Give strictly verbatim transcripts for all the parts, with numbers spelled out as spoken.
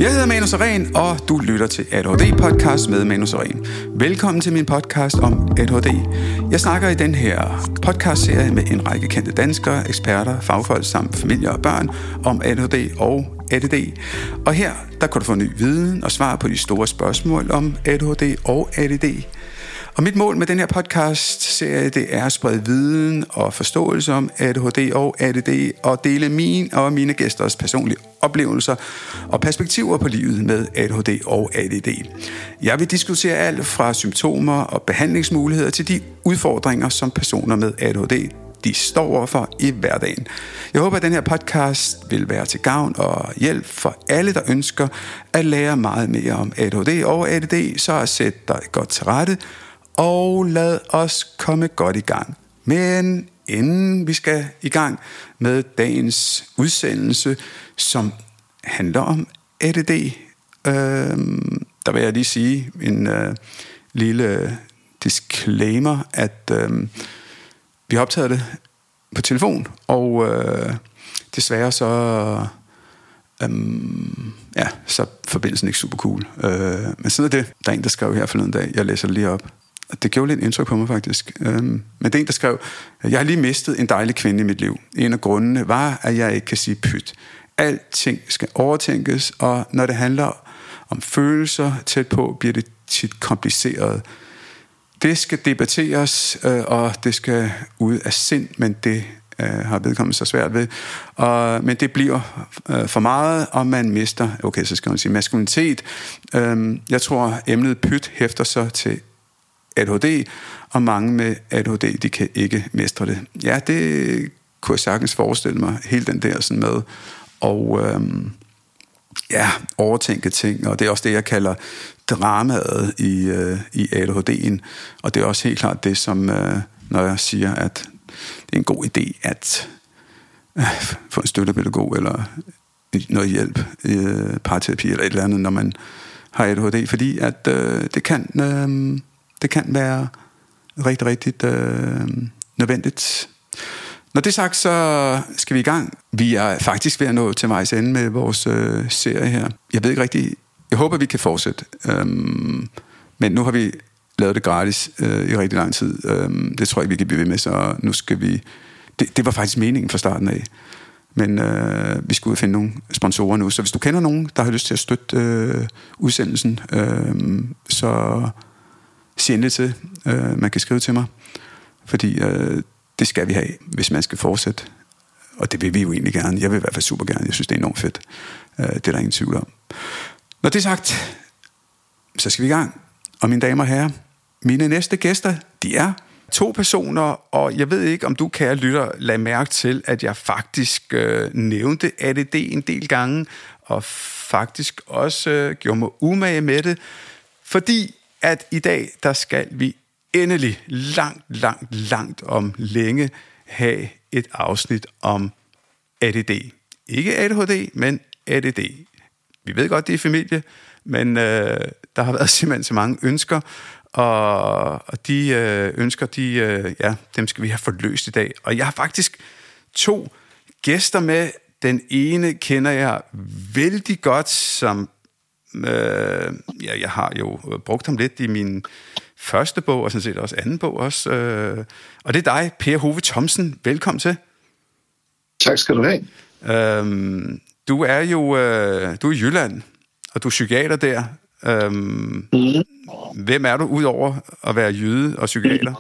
Jeg hedder Manu Sareen, og du lytter til A D H D-podcast med Manu Sareen. Velkommen til min podcast om A D H D. Jeg snakker i den her podcastserie med en række kendte danskere, eksperter, fagfolk samt familier og børn om A D H D og A D D. Og her, der kan du få ny viden og svar på de store spørgsmål om A D H D og A D D. Og mit mål med den her podcast-serie, det er at sprede viden og forståelse om A D H D og A D D, og dele min og mine gæsters personlige oplevelser og perspektiver på livet med A D H D og A D D. Jeg vil diskutere alt fra symptomer og behandlingsmuligheder til de udfordringer, som personer med A D H D de står overfor i hverdagen. Jeg håber, at den her podcast vil være til gavn og hjælp for alle, der ønsker at lære meget mere om A D H D og A D D, så sæt dig godt til rette, og lad os komme godt i gang. Men inden vi skal i gang med dagens udsendelse, som handler om A D D, øh, der vil jeg lige sige en øh, lille disclaimer, at øh, vi har optaget det på telefon, og øh, desværre så, øh, ja, så forbindelsen ikke super cool. Øh, men sådan er det. Der er en, der skrev her forleden dag, jeg læser det lige op. Det gjorde lidt indtryk på mig faktisk. Øhm, men det er en, der skrev, jeg har lige mistet en dejlig kvinde i mit liv. En af grundene var, at jeg ikke kan sige pyt. Alting skal overtænkes, og når det handler om følelser tæt på, bliver det tit kompliceret. Det skal debatteres, øh, og det skal ud af sind, men det øh, har vedkommende så svært ved. Og, men det bliver øh, for meget, og man mister, okay, så skal man sige maskulinitet. Øh, jeg tror, emnet pyt hæfter sig til A D H D, og mange med A D H D, de kan ikke mestre det. Ja, det kunne jeg sagtens forestille mig, hele den der sådan med, og øhm, ja, overtænke ting, og det er også det, jeg kalder dramaet i, øh, i A D H D'en, og det er også helt klart det, som, øh, når jeg siger, at det er en god idé at øh, få en støttepædagog, eller noget hjælp, øh, parterapi, eller et eller andet, når man har A D H D, fordi at øh, det kan... Øh, Det kan være rigtig, rigtig øh, nødvendigt. Når det er sagt, så skal vi i gang. Vi er faktisk ved at nå til vejs ende med vores øh, serie her. Jeg ved ikke rigtig... Jeg håber, vi kan fortsætte. Øhm, men nu har vi lavet det gratis øh, i rigtig lang tid. Øhm, det tror jeg, vi kan blive ved med, så nu skal vi... Det, det var faktisk meningen fra starten af. Men øh, vi skal ud og finde nogle sponsorer nu. Så hvis du kender nogen, der har lyst til at støtte øh, udsendelsen, øh, så... sig endelig til. Øh, man kan skrive til mig, fordi øh, det skal vi have, hvis man skal fortsætte. Og det vil vi jo egentlig gerne. Jeg vil i hvert fald super gerne. Jeg synes, det er enormt fedt. Øh, det er der ingen tvivl om. Når det er sagt, så skal vi i gang. Og mine damer og herrer, mine næste gæster, de er to personer, og jeg ved ikke, om du, kære lytter, lagde mærke til, at jeg faktisk øh, nævnte A D D en del gange, og faktisk også øh, gjorde mig umage med det, fordi at i dag, der skal vi endelig langt, langt, langt om længe have et afsnit om A D D. Ikke A D H D, men A D D. Vi ved godt, det er familie, men øh, der har været simpelthen så mange ønsker, og, og de øh, ønsker, de, øh, ja, dem skal vi have forløst i dag. Og jeg har faktisk to gæster med. Den ene kender jeg vældig godt som... Øh, ja, jeg har jo brugt ham lidt i min første bog, og sådan set også anden bog også. Øh, og det er dig, Per Hove Thomsen. Velkommen til. Tak skal du have. Øh, du er jo øh, du er i Jylland, og du er psykiater der. Øh, mm. Hvem er du, udover at være jyde og psykiater?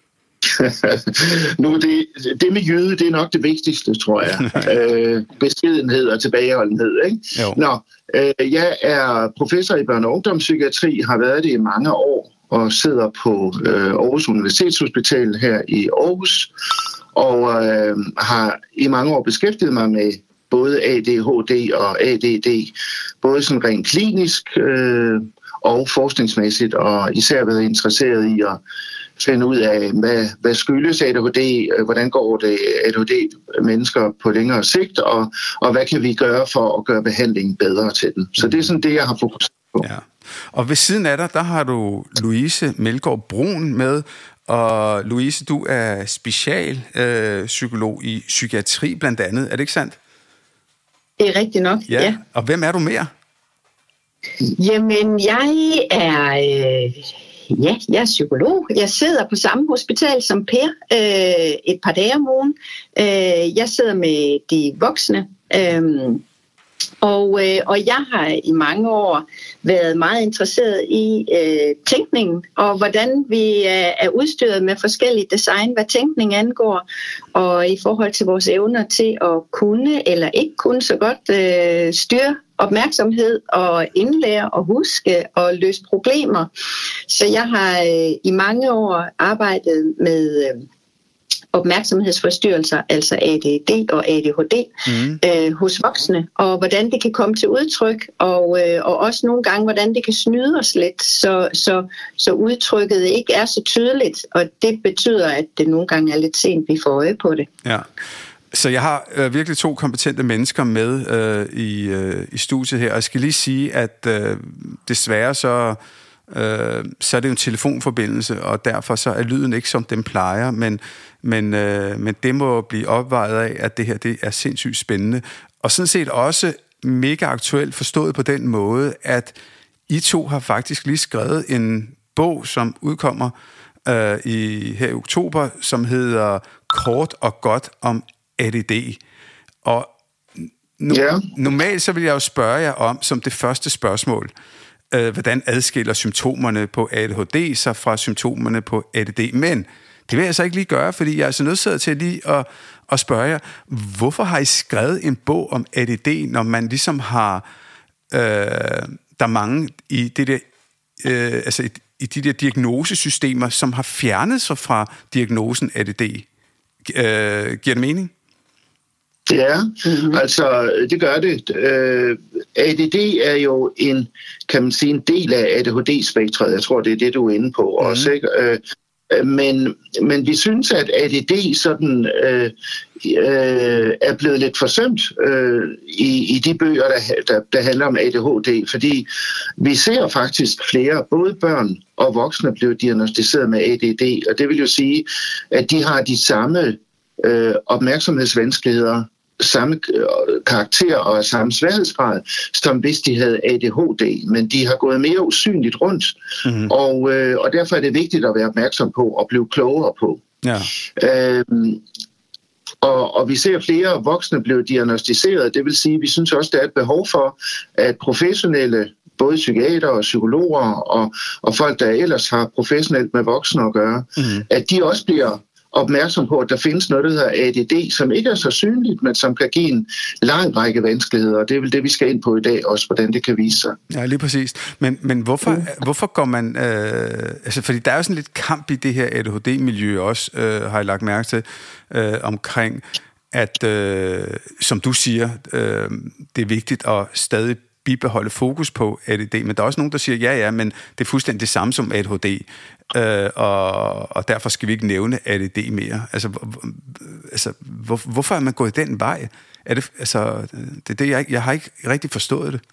nu, det, det med jyde, det er nok det vigtigste, tror jeg. øh, beskedenhed og tilbageholdenhed, ikke? Nå, øh, jeg er professor i børne- og ungdomspsykiatri, har været det i mange år, og sidder på øh, Aarhus Universitetshospital her i Aarhus, og øh, har i mange år beskæftiget mig med både A D H D og A D D, både sådan rent klinisk øh, og forskningsmæssigt, og især været interesseret i at finde ud af, hvad, hvad skyldes A D H D, hvordan går det A D H D-mennesker på længere sigt, og, og hvad kan vi gøre for at gøre behandlingen bedre til dem. Så det er sådan det, jeg har fokuseret på. Ja. Og ved siden af dig, der har du Louise Melgaard Brun med, og Louise, du er specialpsykolog øh, i psykiatri blandt andet, er det ikke sandt? Det er rigtigt nok, ja. ja. Og hvem er du mere? Jamen, jeg er, øh, ja, jeg er psykolog. Jeg sidder på samme hospital som Per øh, et par dage om ugen. Øh, jeg sidder med de voksne. Øh, Og, øh, og jeg har i mange år været meget interesseret i øh, tænkningen, og hvordan vi øh, er udstyret med forskellige design, hvad tænkning angår, og i forhold til vores evner til at kunne eller ikke kunne så godt øh, styre opmærksomhed og indlære og huske og løse problemer. Så jeg har øh, i mange år arbejdet med Øh, opmærksomhedsforstyrrelser, altså A D D og A D H D, mm. øh, hos voksne, og hvordan det kan komme til udtryk, og, øh, og også nogle gange, hvordan det kan snyde os lidt, så, så, så udtrykket ikke er så tydeligt, og det betyder, at det nogle gange er lidt sent, vi får øje på det. Ja. Så jeg har øh, virkelig to kompetente mennesker med øh, i, øh, i studiet her, og jeg skal lige sige, at øh, desværre så Øh, så er det jo en telefonforbindelse, og derfor så er lyden ikke som den plejer, men, men, øh, men det må blive opvejet af, at det her det er sindssygt spændende. Og sådan set også mega aktuelt forstået på den måde, at I to har faktisk lige skrevet en bog, som udkommer øh, i, her i oktober, som hedder Kort og godt om A D D. Og no- yeah. normalt så vil jeg jo spørge jer om, som det første spørgsmål, hvordan adskiller symptomerne på A D H D sig fra symptomerne på A D D. Men det vil jeg så ikke lige gøre, fordi jeg er så nødsaget til lige at, at spørge jer, hvorfor har I skrevet en bog om A D D, når man ligesom har, øh, der er mange i, det der, øh, altså i, i de der diagnosesystemer, som har fjernet sig fra diagnosen A D D. Øh, giver det mening? Ja, mm-hmm. altså det gør det. Uh, A D D er jo en, kan man sige, en del af A D H D-spektret. Jeg tror, det er det, du er inde på mm-hmm. også, ikke? Uh, men, men vi synes, at A D D sådan uh, uh, er blevet lidt forsømt uh, i, i de bøger, der, der, der handler om A D H D, fordi vi ser faktisk flere, både børn og voksne, blive diagnosticeret med A D D, og det vil jo sige, at de har de samme uh, opmærksomhedsvanskeligheder, samme karakter og samme sværhedsgrad, som hvis de havde A D H D, men de har gået mere usynligt rundt, mm-hmm. og, øh, og derfor er det vigtigt at være opmærksom på og blive klogere på. Ja. Øhm, og, og vi ser flere voksne blive diagnosticeret, det vil sige, at vi synes også, der er et behov for, at professionelle, både psykiater og psykologer og, og folk, der ellers har professionelt med voksne at gøre, mm-hmm. at de også bliver opmærksom på, at der findes noget, der hedder A D D, som ikke er så synligt, men som kan give en lang række vanskeligheder, og det er vel det, vi skal ind på i dag også, hvordan det kan vise sig. Ja, lige præcis. Men, men hvorfor, mm. hvorfor går man... Øh, altså, fordi der er jo sådan lidt kamp i det her A D H D-miljø også, øh, har jeg lagt mærke til, øh, omkring, at, øh, som du siger, øh, det er vigtigt at stadig bibeholde fokus på A D D, men der er også nogen, der siger, ja, ja, men det er fuldstændig det samme som A D H D, øh, og, og derfor skal vi ikke nævne A D D mere. Altså, altså hvor, hvorfor er man gået den vej? Er det, altså, det er det, jeg, jeg har ikke rigtig forstået det.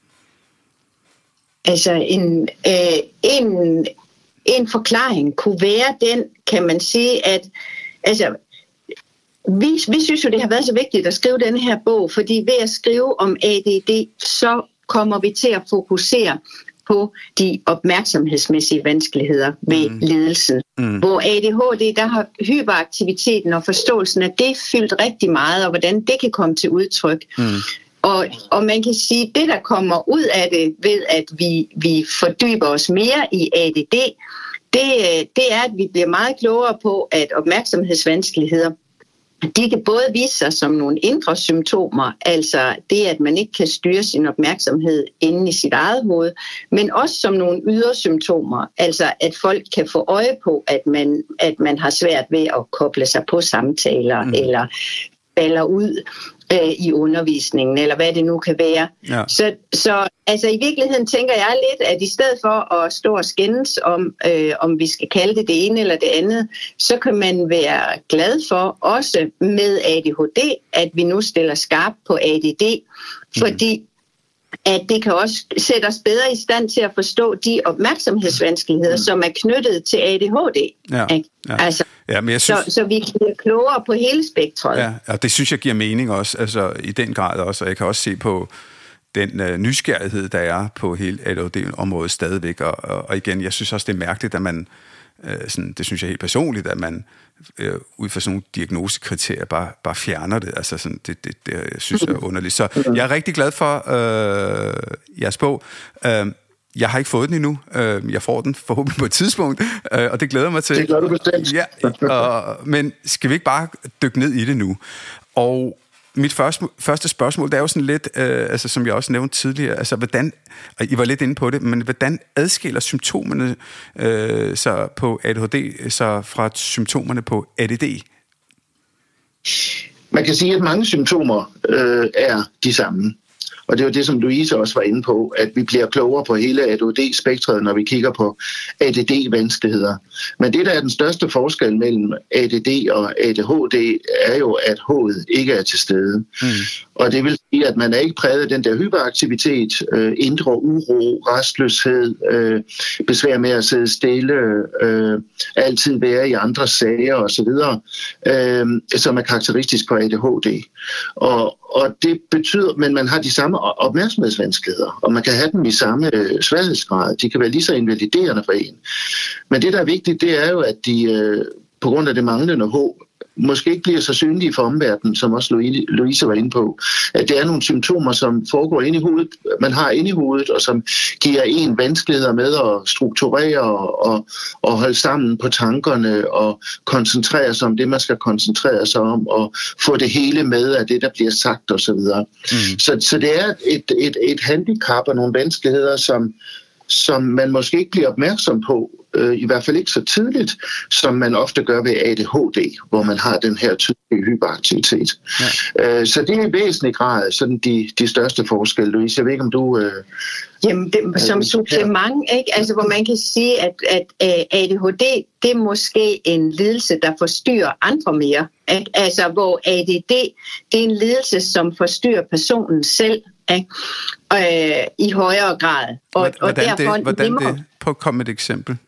Altså, en, øh, en, en forklaring kunne være den, kan man sige, at altså, vi, vi synes jo, det har været så vigtigt at skrive denne her bog, fordi ved at skrive om A D D, så kommer vi til at fokusere på de opmærksomhedsmæssige vanskeligheder ved mm. ledelsen. Mm. Hvor A D H D, der har hyperaktiviteten og forståelsen af det fyldt rigtig meget, og hvordan det kan komme til udtryk. Mm. Og, og man kan sige, at det, der kommer ud af det ved, at vi, vi fordyber os mere i A D D, det, det er, at vi bliver meget klogere på, at opmærksomhedsvanskeligheder, de kan både vise sig som nogle indre symptomer, altså det, at man ikke kan styre sin opmærksomhed inde i sit eget hoved, men også som nogle ydre symptomer, altså at folk kan få øje på, at man, at man har svært ved at koble sig på samtaler, mm. eller falder ud øh, i undervisningen, eller hvad det nu kan være. Ja. Så, så altså, i virkeligheden tænker jeg lidt, at i stedet for at stå og skændes om, øh, om vi skal kalde det det ene eller det andet, så kan man være glad for, også med A D H D, at vi nu stiller skarp på A D D, fordi mm. at det kan også sætte os bedre i stand til at forstå de opmærksomhedsvanskeligheder, mm. som er knyttet til A D H D. Ja, ja. Altså, ja, men jeg synes... så, så vi bliver klogere på hele spektret. Ja, og det synes jeg giver mening også, altså i den grad også, og jeg kan også se på den øh, nysgerrighed, der er på hele A D H D-området stadigvæk. Og, og, og igen, jeg synes også, det er mærkeligt, at man, øh, sådan, det synes jeg helt personligt, at man øh, ud fra sådan nogle diagnosekriterier bare, bare fjerner det. Altså sådan, det, det, det jeg synes jeg er underligt. Så jeg er rigtig glad for øh, jeres bog. Øh, Jeg har ikke fået den endnu. Jeg får den forhåbentlig på et tidspunkt, og det glæder mig til. Det gør du bestemt. Ja, og, men skal vi ikke bare dykke ned i det nu? Og mit første, første spørgsmål, det er jo sådan lidt, øh, altså som jeg også nævnte tidligere, altså hvordan, og I var lidt inde på det, men hvordan adskiller symptomerne øh, så på A D H D så fra symptomerne på A D D? Man kan sige, at mange symptomer øh, er de samme. Og det er jo det, som Louise også var inde på, at vi bliver klogere på hele A D H D-spektret, når vi kigger på A D D-vanskeligheder. Men det, der er den største forskel mellem A D D og A D H D, er jo, at H'et ikke er til stede. Mm. Og det vil sige, at man er ikke præget af den der hyperaktivitet, øh, indre uro, restløshed, øh, besvær med at sidde stille, øh, altid være i andre sager osv., øh, som er karakteristisk for A D H D. Og, og det betyder, men man har de samme opmærksomhedsvanskeligheder, og man kan have dem i samme øh, sværhedsgrad. De kan være lige så invaliderende for en. Men det, der er vigtigt, det er jo, at de øh, på grund af det manglende H, måske ikke bliver så synlige for omverdenen, som også Louise var inde på, at det er nogle symptomer, som foregår inde i hovedet, man har inde i hovedet, og som giver en vanskeligheder med at strukturere og, og holde sammen på tankerne og koncentrere sig om det, man skal koncentrere sig om, og få det hele med af det, der bliver sagt osv. Mm. Så, så det er et, et, et handicap og nogle vanskeligheder, som som man måske ikke bliver opmærksom på, øh, i hvert fald ikke så tidligt, som man ofte gør ved A D H D, hvor man har den her tydelige hyperaktivitet. Ja. Øh, så det er i væsentlig grad sådan de, de største forskelle. Louise, jeg ved ikke, om du... Øh, Jamen, det, som supplement, ikke? Altså, hvor man kan sige, at, at A D H D, det er måske en lidelse, der forstyrrer andre mere. Ikke? Altså, hvor A D D, det er en lidelse, som forstyrrer personen selv, ikke? Øh, i højere grad. Og, hvordan og derfor, det? Hvordan det? det? Prøv at komme med et eksempel.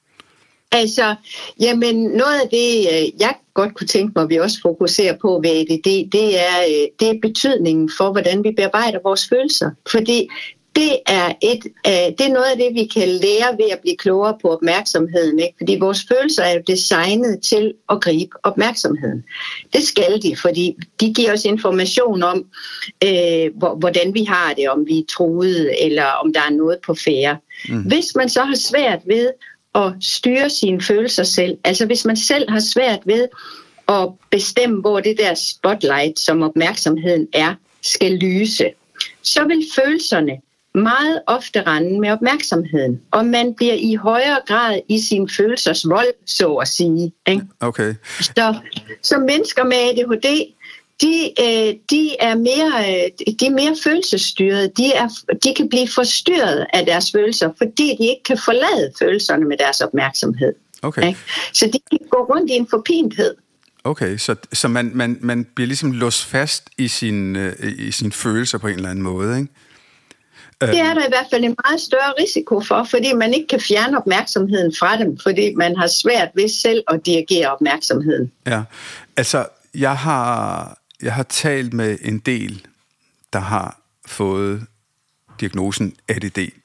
Altså, jamen, noget af det, jeg godt kunne tænke mig, at vi også fokuserer på ved A D D, det er, det er betydningen for, hvordan vi bearbejder vores følelser. Fordi det er, et, det er noget af det, vi kan lære ved at blive klogere på opmærksomheden. Ikke? Fordi vores følelser er jo designet til at gribe opmærksomheden. Det skal de, fordi de giver os information om, øh, hvordan vi har det, om vi er truede, eller om der er noget på færde. Mm. Hvis man så har svært ved at styre sine følelser selv, altså hvis man selv har svært ved at bestemme, hvor det der spotlight, som opmærksomheden er, skal lyse, så vil følelserne meget ofte rende med opmærksomheden, og man bliver i højere grad i sin følelsers vold, så at sige. Ikke? Okay. Så, så mennesker med A D H D, de, øh, de, er mere, de er mere følelsesstyrede. De, er, de kan blive forstyrret af deres følelser, fordi de ikke kan forlade følelserne med deres opmærksomhed. Okay. Ikke? Så de kan gå rundt i en forpinthed. Okay, så, så man, man, man bliver ligesom låst fast i sin, øh, i sin følelser på en eller anden måde, ikke? Det er der i hvert fald en meget større risiko for, fordi man ikke kan fjerne opmærksomheden fra dem, fordi man har svært ved selv at dirigere opmærksomheden. Ja, altså jeg har, jeg har talt med en del, der har fået diagnosen A D D,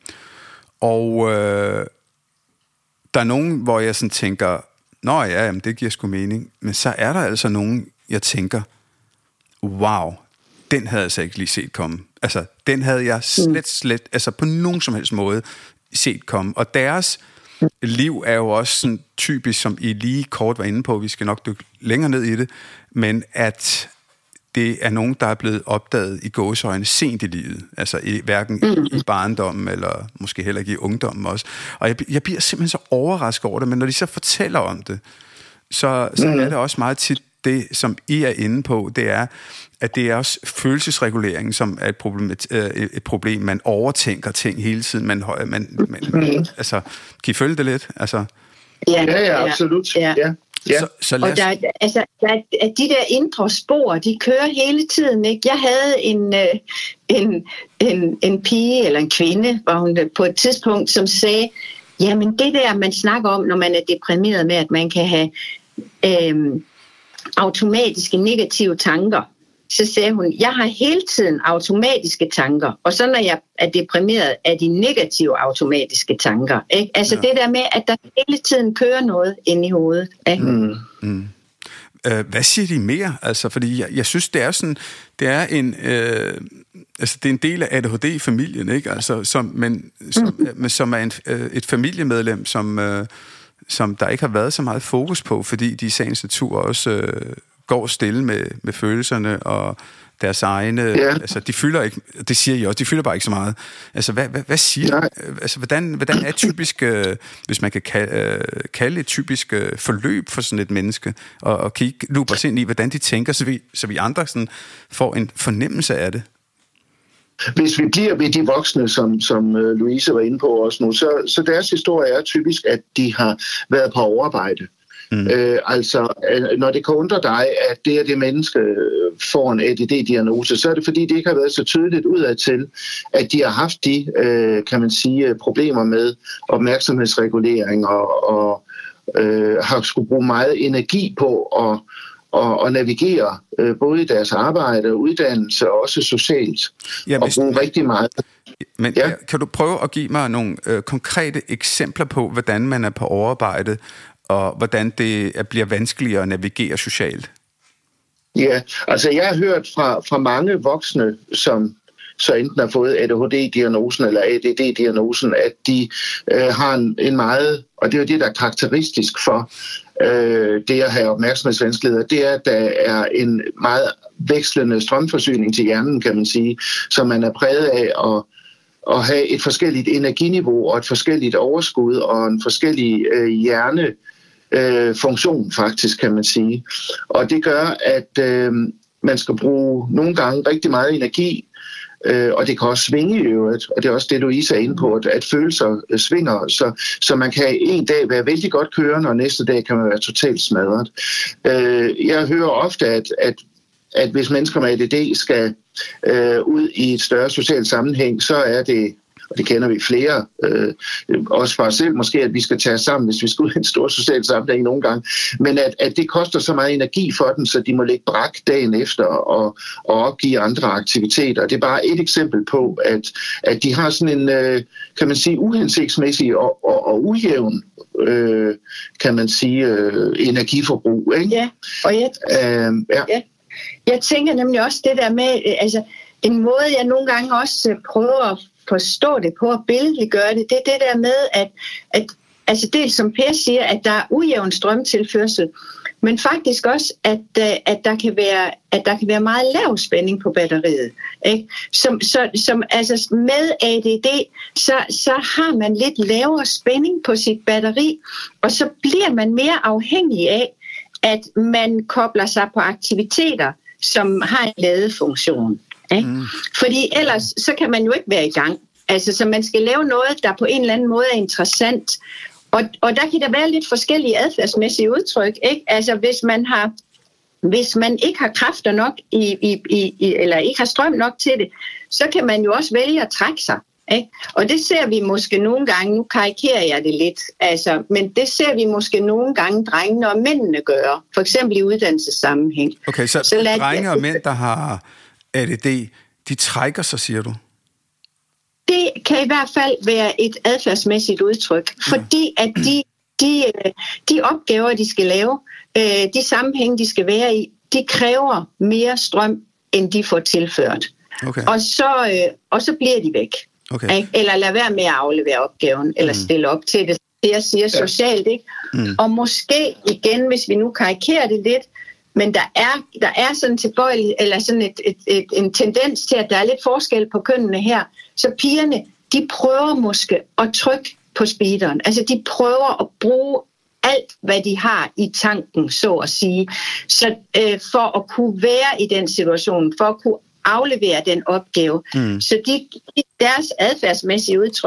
og øh, der er nogen, hvor jeg sådan tænker, nå ja, jamen, det giver sgu mening, men så er der altså nogen, jeg tænker, wow, den havde jeg altså ikke lige set komme. Altså, den havde jeg slet, slet, altså på nogen som helst måde set komme. Og deres liv er jo også sådan typisk, som I lige kort var inde på, vi skal nok dykke længere ned i det, men at det er nogen, der er blevet opdaget i gåseøjne sent i livet, altså i, hverken i, i barndommen, eller måske heller ikke i ungdommen også. Og jeg, jeg bliver simpelthen så overrasket over det, men når de så fortæller om det, så, så er det også meget tit det, som I er inde på, det er, at det er også følelsesreguleringen, som er et problem, et, et problem. Man overtænker ting hele tiden. Man, man, man, mm. altså, kan I følge det lidt? Altså, ja, ja, ja, absolut. Ja. Ja. Ja. Så, så og der, altså, der, de der indre spor, de kører hele tiden. Ikke? Jeg havde en, en, en, en pige eller en kvinde, hvor hun på et tidspunkt, som sagde, jamen det der, man snakker om, når man er deprimeret med, at man kan have øhm, automatiske negative tanker. så sagde hun, jeg har hele tiden automatiske tanker, og så når jeg er deprimeret, er de negative automatiske tanker. Ikke? Altså ja. Det der med, at der hele tiden kører noget ind i hovedet. Ikke? Mm. Mm. Hvad siger de mere? Altså, fordi jeg, jeg synes, det er sådan, det er en, øh, altså det er en del af A D H D-familien, ikke? Altså, som, men, som, mm. som er en, et familiemedlem, som, øh, som der ikke har været så meget fokus på, fordi de i sagens natur også øh, går stille med, med følelserne og deres egne, ja. Altså de fylder ikke, det siger I også, de fylder bare ikke så meget. Altså hvad, hvad, hvad siger de? Altså hvordan, hvordan er typisk, øh, hvis man kan kalde, øh, kalde et typisk øh, forløb for sådan et menneske, og, og kigge lupe os ind i, hvordan de tænker, så vi, så vi andre sådan får en fornemmelse af det? Hvis vi bliver ved de voksne, som, som Louise var inde på også nu, så, så deres historie er typisk, at de har været på overarbejde. Mm. Øh, altså, når det kan undre dig, at det, at det menneske får en A D D-diagnose, så er det fordi, det ikke har været så tydeligt udadtil, at de har haft de, øh, kan man sige, problemer med opmærksomhedsregulering og, og øh, har skulle bruge meget energi på at og, og navigere øh, både i deres arbejde og uddannelse og også socialt, ja, og bruge men, rigtig meget. Men ja. Kan du prøve at give mig nogle øh, konkrete eksempler på, hvordan man er på overarbejde, og hvordan det bliver vanskeligere at navigere socialt? Ja, altså jeg har hørt fra, fra mange voksne, som så enten har fået A D H D-diagnosen eller A D D-diagnosen, at de øh, har en, en meget, og det er jo det, der er karakteristisk for øh, det at have opmærksomhedsvanskeligheder, det er, at der er en meget vekslende strømforsyning til hjernen, kan man sige, som man er præget af at at have et forskelligt energiniveau og et forskelligt overskud og en forskellig øh, hjernefunktion øh, faktisk, kan man sige. Og det gør, at øh, man skal bruge nogle gange rigtig meget energi, øh, og det kan også svinge i øvrigt, og det er også det, Louise er inde på, at, at følelser øh, svinger, så, så man kan en dag være vældig godt kørende, og næste dag kan man være totalt smadret. Øh, jeg hører ofte, at, at at hvis mennesker med A D D skal øh, ud i et større socialt sammenhæng, så er det, og det kender vi flere, øh, også for os selv måske, at vi skal tage os sammen, hvis vi skal ud i en stor social sammenhæng nogle gange, men at, at det koster så meget energi for dem, så de må lægge brak dagen efter og, og opgive andre aktiviteter. Det er bare et eksempel på, at, at de har sådan en, øh, kan man sige, uhensigtsmæssig og, og, og ujævn, øh, kan man sige, øh, energiforbrug. Ikke? Ja, og jeg... Øh, ja. ja. Jeg tænker nemlig også det der med, altså en måde, jeg nogle gange også prøver at forstå det på, at billedliggøre det, det er det der med, at, at altså det som Per siger, at der er ujævn strømtilførsel, men faktisk også, at, at, der, kan være, at der kan være meget lav spænding på batteriet. Ikke? Som, så, som, altså med A D D, så, så har man lidt lavere spænding på sit batteri, og så bliver man mere afhængig af, at man kobler sig på aktiviteter, som har en ladefunktion. Ikke? Mm. Fordi ellers så kan man jo ikke være i gang. Altså, så man skal lave noget, der på en eller anden måde er interessant. Og, og der kan der være lidt forskellige adfærdsmæssige udtryk. Ikke? Altså, hvis man har, hvis man ikke har kræfter nok, i, i, i, eller ikke har strøm nok til det, så kan man jo også vælge at trække sig. Ikke? Og det ser vi måske nogle gange, nu karikerer jeg det lidt, altså, men det ser vi måske nogle gange drengene og mændene gøre, for eksempel i uddannelsessammenhæng. Okay, så, så drenge og mænd, der har A D D, de trækker sig, siger du? Det kan i hvert fald være et adfærdsmæssigt udtryk, fordi at de, de, de opgaver, de skal lave, de sammenhænge, de skal være i, de kræver mere strøm, end de får tilført. Okay. Og, så, og så bliver de væk. Okay. Eller lad være med at aflevere opgaven, eller mm. stille op til det. Det jeg siger socialt, ikke? Mm. Og måske igen, hvis vi nu karikerer det lidt, men der er, der er sådan tilbøjelig, eller sådan et, et, et, en tendens til, at der er lidt forskel på kønnene her. Så pigerne, de prøver måske at trykke på speederen. Altså de prøver at bruge alt, hvad de har i tanken, så at sige. Så øh, for at kunne være i den situation, for at kunne aflevere den opgave. Mm. Så de, deres adfærdsmæssige udtryk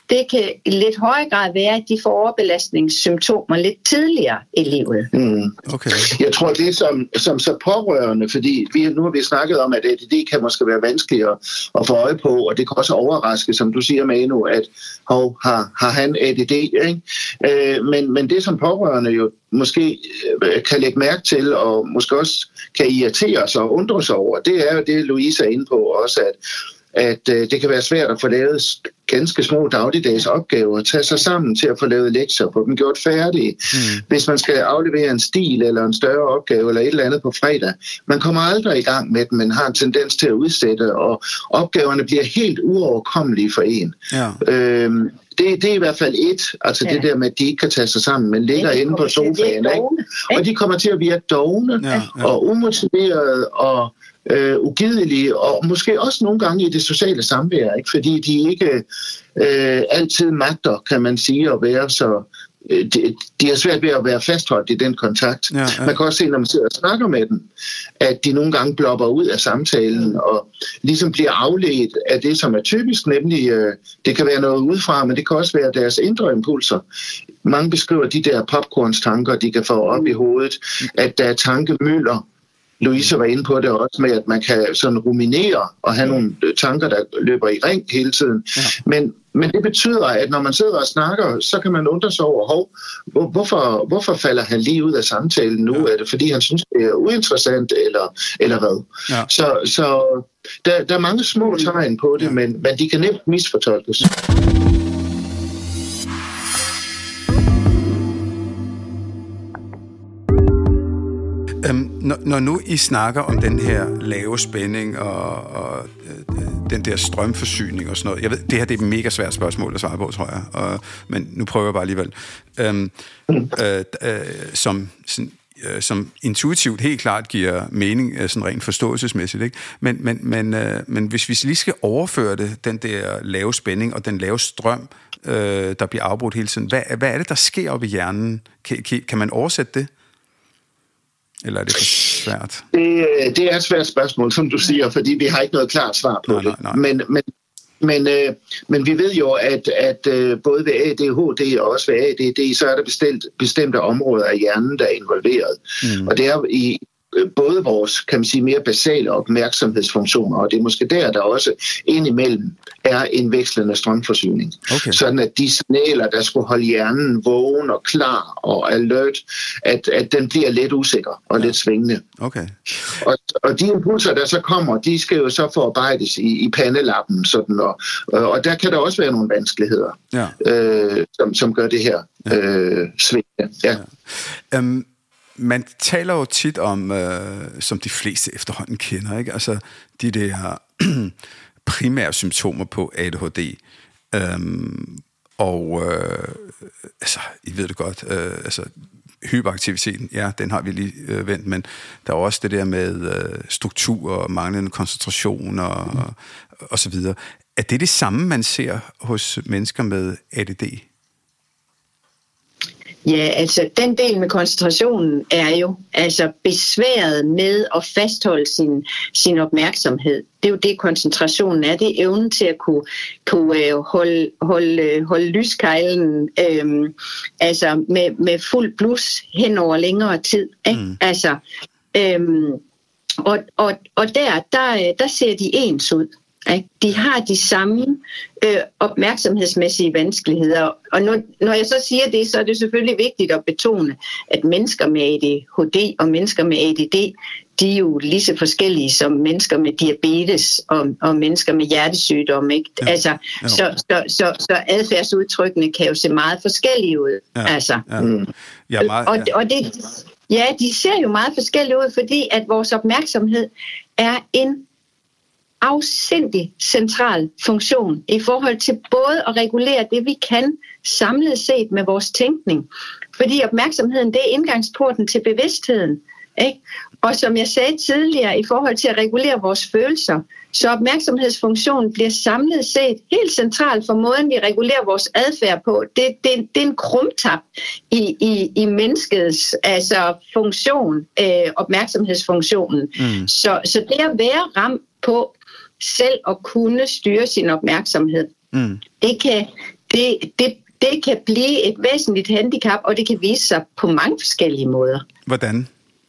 det kan i lidt højere grad være, at de får overbelastningssymptomer lidt tidligere i livet. Mm. Okay. Jeg tror, det er som, som så pårørende, fordi vi, nu har vi snakket om, at A D D kan måske være vanskeligt at, at få øje på, og det kan også overraske, som du siger, Manu, at hov, har, har han A D D, ikke? Øh, men, men det, som pårørende jo måske øh, kan lægge mærke til, og måske også kan irritere sig og undre sig over, det er jo det, Louise er inde på også, at at øh, det kan være svært at få lavet ganske små dagligdags opgaver, tage sig sammen til at få lavet lektier, få dem gjort færdige. Mm. Hvis man skal aflevere en stil eller en større opgave eller et eller andet på fredag. Man kommer aldrig i gang med dem, men har en tendens til at udsætte, og opgaverne bliver helt uoverkommelige for en. Ja. Øhm, det, det er i hvert fald et, altså ja. Det der med, at de ikke kan tage sig sammen, men ligger inde på sofaen, ikke? Og de kommer til at virke dogne ja, ja. og umotiverede og Øh, ugidelige, og måske også nogle gange i det sociale samvær, ikke? Fordi de ikke øh, altid magter, kan man sige, at være så... Øh, de, de har svært ved at være fastholdt i den kontakt. Ja, ja. Man kan også se, når man sidder og snakker med dem, at de nogle gange blopper ud af samtalen, og ligesom bliver afledt af det, som er typisk, nemlig, øh, det kan være noget udefra, men det kan også være deres indre impulser. Mange beskriver de der popcornstanker, de kan få op i hovedet, at der er tankemøller. Louise var inde på det også med, at man kan sådan ruminere og have nogle tanker, der løber i ring hele tiden. Ja. Men, men det betyder, at når man sidder og snakker, så kan man undre sig over, hov, hvor, hvorfor, hvorfor falder han lige ud af samtalen nu? Ja. Er det fordi, han synes, det er uinteressant, eller, eller hvad? Ja. Så, så der, der er mange små tegn på det, ja. men, men de kan nemt misfortolkes. Øhm, når, når nu I snakker om den her lave spænding og, og øh, den der strømforsyning og sådan noget, jeg ved, det her det er et mega svært spørgsmål at svare på, tror jeg, og, men nu prøver jeg bare alligevel. Øhm, øh, øh, som, sådan, øh, som intuitivt helt klart giver mening, øh, sådan rent forståelsesmæssigt, ikke? Men, men, men, øh, men hvis vi lige skal overføre det, den der lave spænding og den lave strøm, øh, der bliver afbrudt hele tiden, hvad, hvad er det, der sker oppe i hjernen? Kan, kan, kan man oversætte det? Eller er det for svært? Det, det er et svært spørgsmål, som du siger, fordi vi har ikke noget klart svar på nej, det. Nej, nej. Men, men, men, øh, men vi ved jo, at, at øh, både ved A D H D og også ved A D D, så er der bestemt, bestemte områder af hjernen, der er involveret. Mm. Og det er i både vores, kan man sige, mere basale opmærksomhedsfunktioner, og det er måske der, der også indimellem er en vekslende strømforsyning. Okay. Sådan at de signaler, der skulle holde hjernen vågen og klar og alert, at, at den bliver lidt usikker og ja. lidt svingende. Okay. Og, og de impulser, der så kommer, de skal jo så forarbejdes i, i pandelappen, sådan, og, og der kan der også være nogle vanskeligheder, ja. øh, som, som gør det her ja. øh, svingende. Ja. Ja. Um Man taler jo tit om, øh, som de fleste efterhånden kender, ikke? Altså de der primære symptomer på A D H D. Øhm, og øh, altså, I ved det godt, øh, altså hyperaktiviteten, ja, den har vi lige øh, vendt, men der er også det der med øh, struktur og manglende koncentration og, mm. og, og så videre. Er det det samme, man ser hos mennesker med A D D? Ja, altså den del med koncentrationen er jo altså besværet med at fastholde sin, sin opmærksomhed. Det er jo det, koncentrationen er. Det er evnen til at kunne, kunne holde, holde, holde lyskejlen øhm, altså med, med fuld blus hen over længere tid. Ikke? Mm. Altså, øhm, og, og, og der, der, der ser de ens ud. De har de samme øh, opmærksomhedsmæssige vanskeligheder, og når, når jeg så siger det, så er det selvfølgelig vigtigt at betone, at mennesker med A D H D og mennesker med A D D, de er jo lige så forskellige som mennesker med diabetes og, og mennesker med hjertesygdom, ikke? Ja. Altså, ja. Så, så, så, så adfærdsudtrykkene kan jo se meget forskellige ud. Ja. Altså. Ja. Mm. Ja, meget, ja. Og, og det, ja, de ser jo meget forskellige ud, fordi at vores opmærksomhed er en afsindig central funktion i forhold til både at regulere det, vi kan samlet set med vores tænkning. Fordi opmærksomheden, det er indgangsporten til bevidstheden. Ikke? Og som jeg sagde tidligere, i forhold til at regulere vores følelser, så opmærksomhedsfunktionen bliver samlet set helt central for måden, vi regulerer vores adfærd på. Det, det, det er en krumtap i, i, i menneskets altså funktion, øh, opmærksomhedsfunktionen. Mm. Så, så det at være ramt på selv at kunne styre sin opmærksomhed, mm. det, kan, det, det, det kan blive et væsentligt handicap, og det kan vise sig på mange forskellige måder. Hvordan?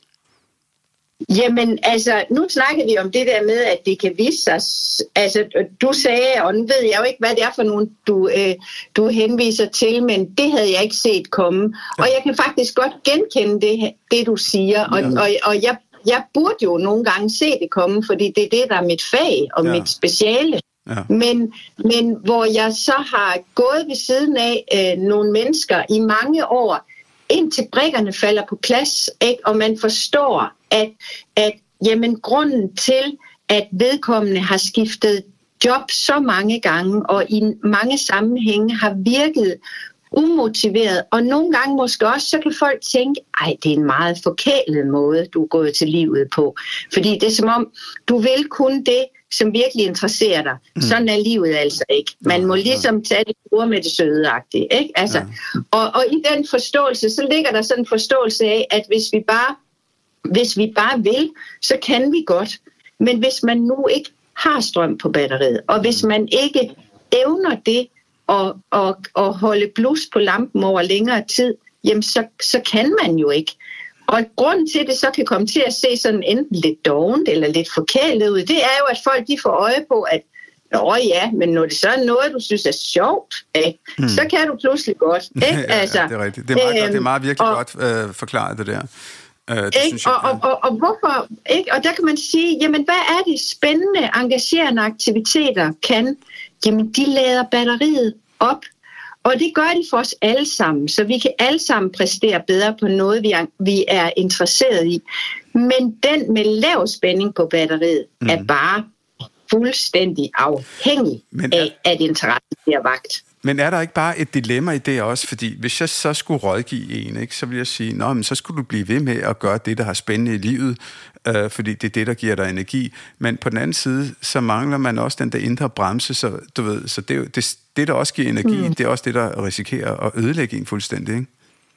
Jamen, altså, nu snakker vi om det der med, at det kan vise sig, altså, du sagde, og nu ved jeg jo ikke, hvad det er for nogen, du, øh, du henviser til, men det havde jeg ikke set komme. Og jeg kan faktisk godt genkende det, det du siger, og, ja. og, og jeg, jeg burde jo nogle gange se det komme, fordi det er det, der er mit fag og ja. mit speciale. Ja. Men, men hvor jeg så har gået ved siden af øh, nogle mennesker i mange år, indtil brikkerne falder på plads, ikke? Og man forstår, at, at jamen, grunden til, at vedkommende har skiftet job så mange gange, og i mange sammenhænge har virket umotiveret, og nogle gange måske også, så kan folk tænke, ej, det er en meget forkælet måde, du er gået til livet på. Fordi det er som om, du vil kun det, som virkelig interesserer dig. Mm. Sådan er livet altså ikke. Man må ligesom tage det ord med det sødeagtige, ikke? Altså, ja. og, og i den forståelse, så ligger der sådan en forståelse af, at hvis vi bare, hvis vi bare vil, så kan vi godt. Men hvis man nu ikke har strøm på batteriet, og hvis man ikke evner det, og, og, og holde blus på lampen over længere tid, jamen så, så kan man jo ikke. Og grunden til, at det så kan komme til at se sådan enten lidt dovent eller lidt forkælet ud, det er jo, at folk de får øje på, at åh ja, men når det så er noget, du synes er sjovt, ikke, mm. så kan du pludselig godt. Ikke? Ja, altså, ja, det er rigtigt. Det er meget, øh, godt, det er meget virkelig og, godt øh, forklaret, det der. Øh, det ikke? synes jeg, og, og, og, og hvorfor? Ikke? Og der kan man sige, jamen hvad er det spændende, engagerende aktiviteter kan? Jamen de lader batteriet op. Og det gør de for os alle sammen, så vi kan alle sammen præstere bedre på noget, vi er, vi er interesseret i. Men den med lav spænding på batteriet mm. er bare fuldstændig afhængig men er, af, at interessen bliver vagt. Men er der ikke bare et dilemma i det også? Fordi hvis jeg så skulle rådgive en, ikke, så vil jeg sige, nå, men så skulle du blive ved med at gøre det, der har spændende i livet, øh, fordi det er det, der giver dig energi. Men på den anden side, så mangler man også den der indre bremse, så du ved, så det er jo det, det, der også giver energi, mm. det er også det, der risikerer at ødelægge en fuldstændig, ikke?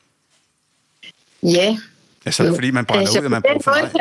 Ja. Altså, fordi man brænder altså, ud, og man bruger for meget.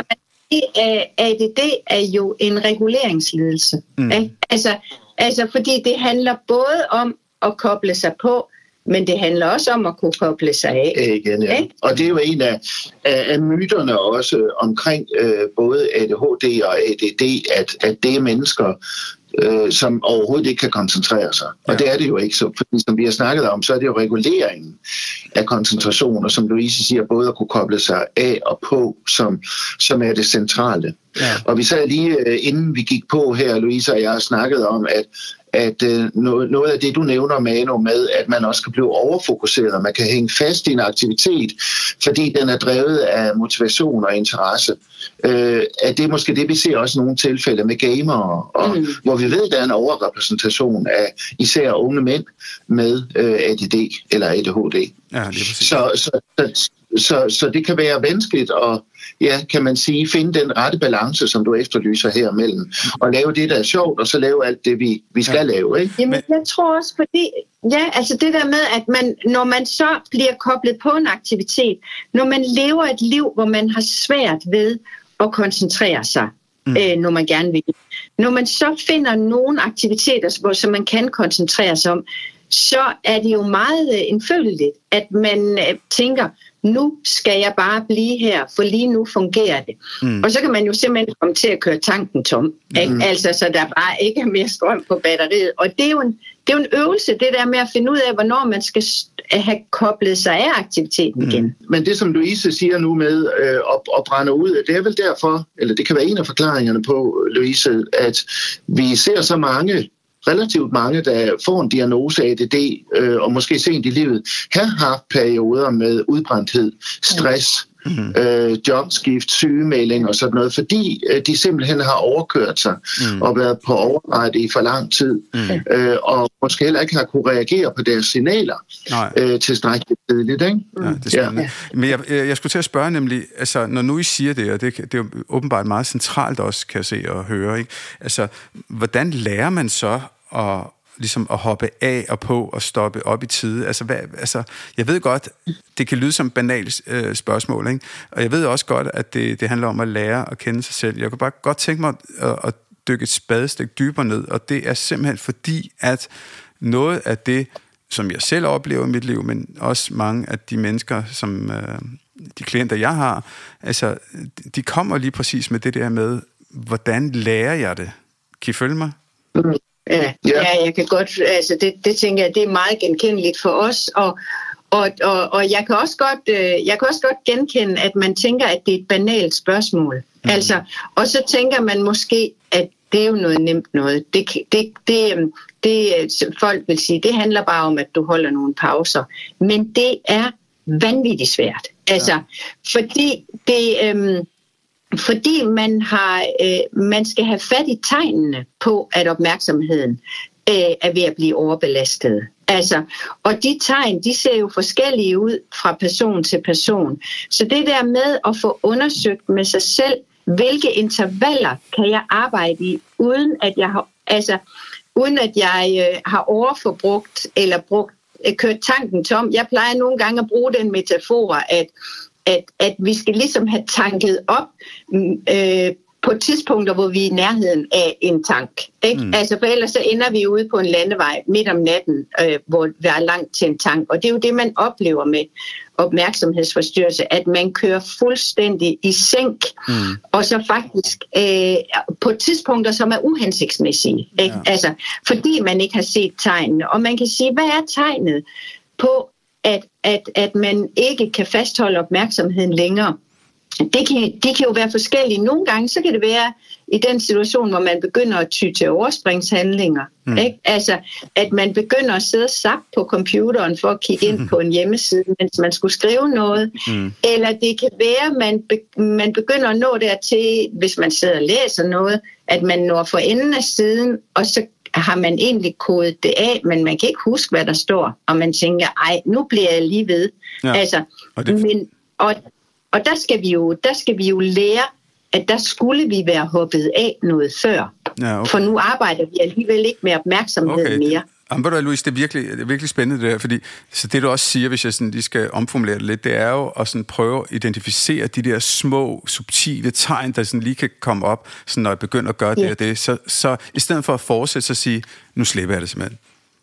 A D D er jo en reguleringslidelse. Mm. Altså, altså, fordi det handler både om at koble sig på, men det handler også om at kunne koble sig af. Igen, ja. Og det er jo en af, af, af myterne også omkring øh, både A D H D og A D D, at, at det er mennesker, øh, som overhovedet ikke kan koncentrere sig. Og ja. Det er det jo ikke. Så, fordi, som vi har snakket om, så er det jo reguleringen af koncentration, og som Louise siger, både at kunne koble sig af og på, som, som er det centrale. Ja. Og vi sad lige, øh, inden vi gik på her, Louise og jeg har snakket om, at at øh, noget af det, du nævner, Manu, med, at man også kan blive overfokuseret, man kan hænge fast i en aktivitet, fordi den er drevet af motivation og interesse. Øh, at det er måske det, vi ser også i nogle tilfælde med gamere, og, mm. hvor vi ved, at der er en overrepræsentation af især unge mænd med øh, A D D eller A D H D. Ja, det er så, så, så, så, så det kan være vanskeligt at, ja, kan man sige, finde den rette balance, som du efterlyser her mellem, og lave det, der er sjovt, og så lave alt det, vi, vi skal ja. lave, ikke? Jamen, jeg tror også, fordi, ja, altså det der med, at man, når man så bliver koblet på en aktivitet, når man lever et liv, hvor man har svært ved at koncentrere sig, mm. øh, når man gerne vil. Når man så finder nogle aktiviteter, hvor så man kan koncentrere sig om, så er det jo meget øh, indfølgeligt, at man øh, tænker, nu skal jeg bare blive her, for lige nu fungerer det. Mm. Og så kan man jo simpelthen komme til at køre tanken tom. Mm. Altså, så der bare ikke er mere strøm på batteriet. Og det er, jo en, det er jo en øvelse, det der med at finde ud af, hvornår man skal have koblet sig af aktiviteten igen. Mm. Men det, som Louise siger nu med øh, at, at brænde ud, det er vel derfor, eller det kan være en af forklaringerne på, Louise, at vi ser så mange relativt mange, der får en diagnose A D D, øh, og måske sent i livet, har haft perioder med udbrændthed, stress, mm. øh, jobskift, sygemelding og sådan noget, fordi øh, de simpelthen har overkørt sig mm. og været på overarbejde i for lang tid, mm. øh, og måske heller ikke har kunne reagere på deres signaler øh, tilstrækkeligt tidligt, ikke? Ja, det er ja. Men jeg, jeg skulle til at spørge nemlig, altså, når nu I siger det, og det, det er jo åbenbart meget centralt også, kan jeg se og høre, ikke? Altså, hvordan lærer man så at, ligesom at hoppe af og på og stoppe op i tide? Altså, hvad, altså, jeg ved godt, det kan lyde som et banalt øh, spørgsmål, ikke? Og jeg ved også godt, at det, det handler om at lære at kende sig selv. Jeg kan bare godt tænke mig at, at dykke et spadestik dybere ned, og det er simpelthen fordi, at noget af det, som jeg selv oplever i mit liv, men også mange af de mennesker, som øh, de klienter, jeg har, altså, de kommer lige præcis med det der med, hvordan lærer jeg det? Kan I følge mig? Mm. Ja, ja, jeg kan godt, altså det, det tænker jeg, det er meget genkendeligt for os, og, og, og, og jeg kan også godt, øh, jeg kan også godt genkende, at man tænker, at det er et banalt spørgsmål. Mm. Altså, og så tænker man måske, at det er jo noget nemt noget. Det, det, det, det, folk vil sige, det handler bare om, at du holder nogle pauser. Men det er vanvittigt svært. Altså, ja. fordi det... Øh, Fordi man har, øh, man skal have fat i tegnene på, at opmærksomheden øh, er ved at blive overbelastet. Altså, og de tegn, de ser jo forskellige ud fra person til person. Så det der med at få undersøgt med sig selv, hvilke intervaller kan jeg arbejde i, uden at jeg har, altså, uden at jeg øh, har overforbrugt eller brugt, øh, kørt tanken tom. Jeg plejer nogle gange at bruge den metafor, at At, at vi skal ligesom have tanket op øh, på tidspunkter, hvor vi er i nærheden af en tank. Ikke? Mm. Altså for ellers så ender vi ude på en landevej midt om natten, øh, hvor vi er langt til en tank. Og det er jo det, man oplever med opmærksomhedsforstyrrelse, at man kører fuldstændig i sænk, mm. og så faktisk øh, på tidspunkter, som er uhensigtsmæssige. Ikke? Ja. Altså, fordi man ikke har set tegnene. Og man kan sige, hvad er tegnet på, At, at, at man ikke kan fastholde opmærksomheden længere. Det kan, de kan jo være forskellige. Nogle gange så kan det være i den situation, hvor man begynder at ty til overspringshandlinger. Mm. Ikke? Altså, at man begynder at sidde og zappe på computeren for at kigge ind på en hjemmeside, mens man skulle skrive noget. Mm. Eller det kan være, at man, be, man begynder at nå dertil, hvis man sidder og læser noget, at man når for enden af siden, og så har man egentlig kodet det af, men man kan ikke huske, hvad der står, og man tænker, ej, nu bliver jeg lige ved. Ja. Altså, og, det... men, og, og der skal vi jo, der skal vi jo lære, at der skulle vi være hoppet af noget før. Ja, okay. For nu arbejder vi alligevel ikke med opmærksomhed okay. mere. Jamen, Louise, det er virkelig, det er virkelig spændende det her, fordi så det du også siger, hvis jeg sådan lige skal omformulere det lidt, det er jo at sådan prøve at identificere de der små, subtile tegn, der sådan lige kan komme op, sådan når jeg begynder at gøre ja. det og det, så, så i stedet for at fortsætte, så sige, nu slipper jeg det simpelthen.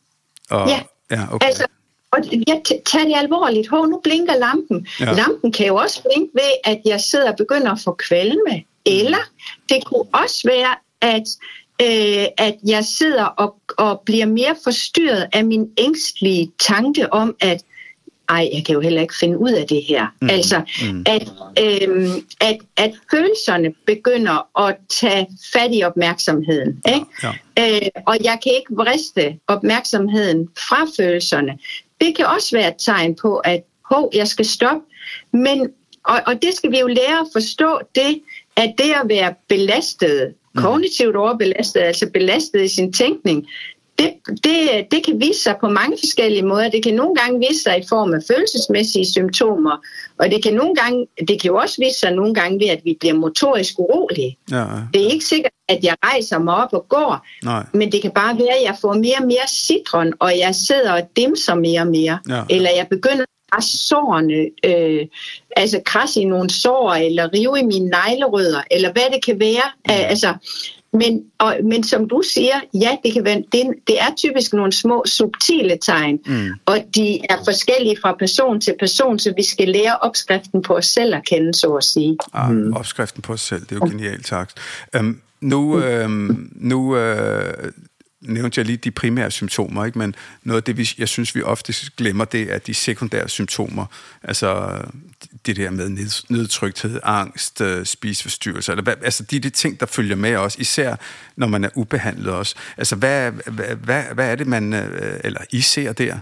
Og, ja, ja okay. altså, og jeg tager det alvorligt. Hov, nu blinker lampen. Ja. Lampen kan jo også blinke ved, at jeg sidder og begynder at få kvalme, eller det kunne også være, at Øh, at jeg sidder og, og bliver mere forstyrret af min ængstlige tanke om, at ej, jeg kan jo heller ikke finde ud af det her. Mm, altså, mm. At, øh, at, at følelserne begynder at tage fat i opmærksomheden. Ikke? Ja, ja. Øh, og jeg kan ikke vriste opmærksomheden fra følelserne. Det kan også være et tegn på, at hov, jeg skal stoppe. Men, og, og det skal vi jo lære at forstå, det, at det at være belastet, kognitivt overbelastet, altså belastet i sin tænkning, det, det, det kan vise sig på mange forskellige måder. Det kan nogle gange vise sig i form af følelsesmæssige symptomer, og det kan nogle gange, det kan jo også vise sig nogle gange ved, at vi bliver motorisk urolige. Ja, ja. Det er ikke sikkert, at jeg rejser mig op og går, Nej. men det kan bare være, at jeg får mere og mere citron, og jeg sidder og dimser mere og mere, ja. eller jeg begynder at sårene, øh, altså krasse i nogle sår, eller rive i mine neglerødder, eller hvad det kan være. Mm. Altså, men, og, men som du siger, ja, det, kan være, det, det er typisk nogle små subtile tegn, mm. og de er forskellige fra person til person, så vi skal lære opskriften på os selv at kende, så at sige. Ah, mm. Opskriften på os selv, det er jo genialt, tak. Um, nu... Um, nu uh nævnte jeg lige de primære symptomer, ikke? Men noget af det, jeg synes, vi ofte glemmer, det er de sekundære symptomer. Altså det der med nedtrykthed, angst, spiseforstyrrelser, eller hvad, altså de, de ting, der følger med os, især når man er ubehandlet også. Altså hvad, hvad, hvad, hvad er det, man, eller I ser der?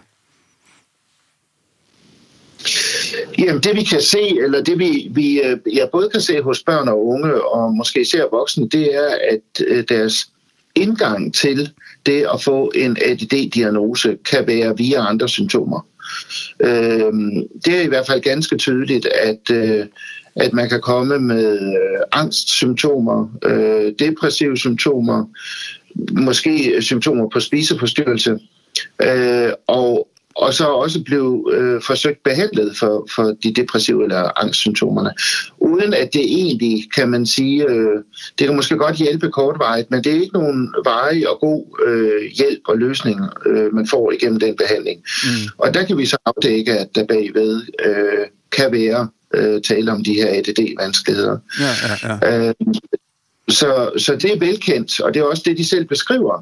Jamen det vi kan se, eller det vi, vi ja, både kan se hos børn og unge, og måske især voksne, det er, at deres indgang til det at få en A D D-diagnose kan være via andre symptomer. Det er i hvert fald ganske tydeligt, at, at man kan komme med angstsymptomer, depressive symptomer, måske symptomer på spiseforstyrrelse, og, og og så også blev øh, forsøgt behandlet for, for de depressive eller angstsymptomerne, uden at det egentlig, kan man sige, øh, det kan måske godt hjælpe kortvarigt, men det er ikke nogen varig og god øh, hjælp og løsning, øh, man får igennem den behandling. Mm. Og der kan vi så afdække, at der bagved øh, kan være øh, tale om de her A D D-vanskeligheder. Ja, ja, ja. Øh, Så, så det er velkendt, og det er også det, de selv beskriver,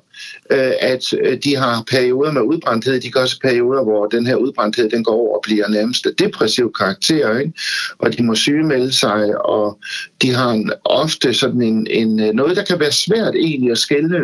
at de har perioder med udbrændthed. De kan også perioder, hvor den her udbrændthed den går over og bliver nærmest depressiv karakter, ikke? Og de må sygemelde sig, og de har en, ofte sådan en, en, noget, der kan være svært egentlig at skelne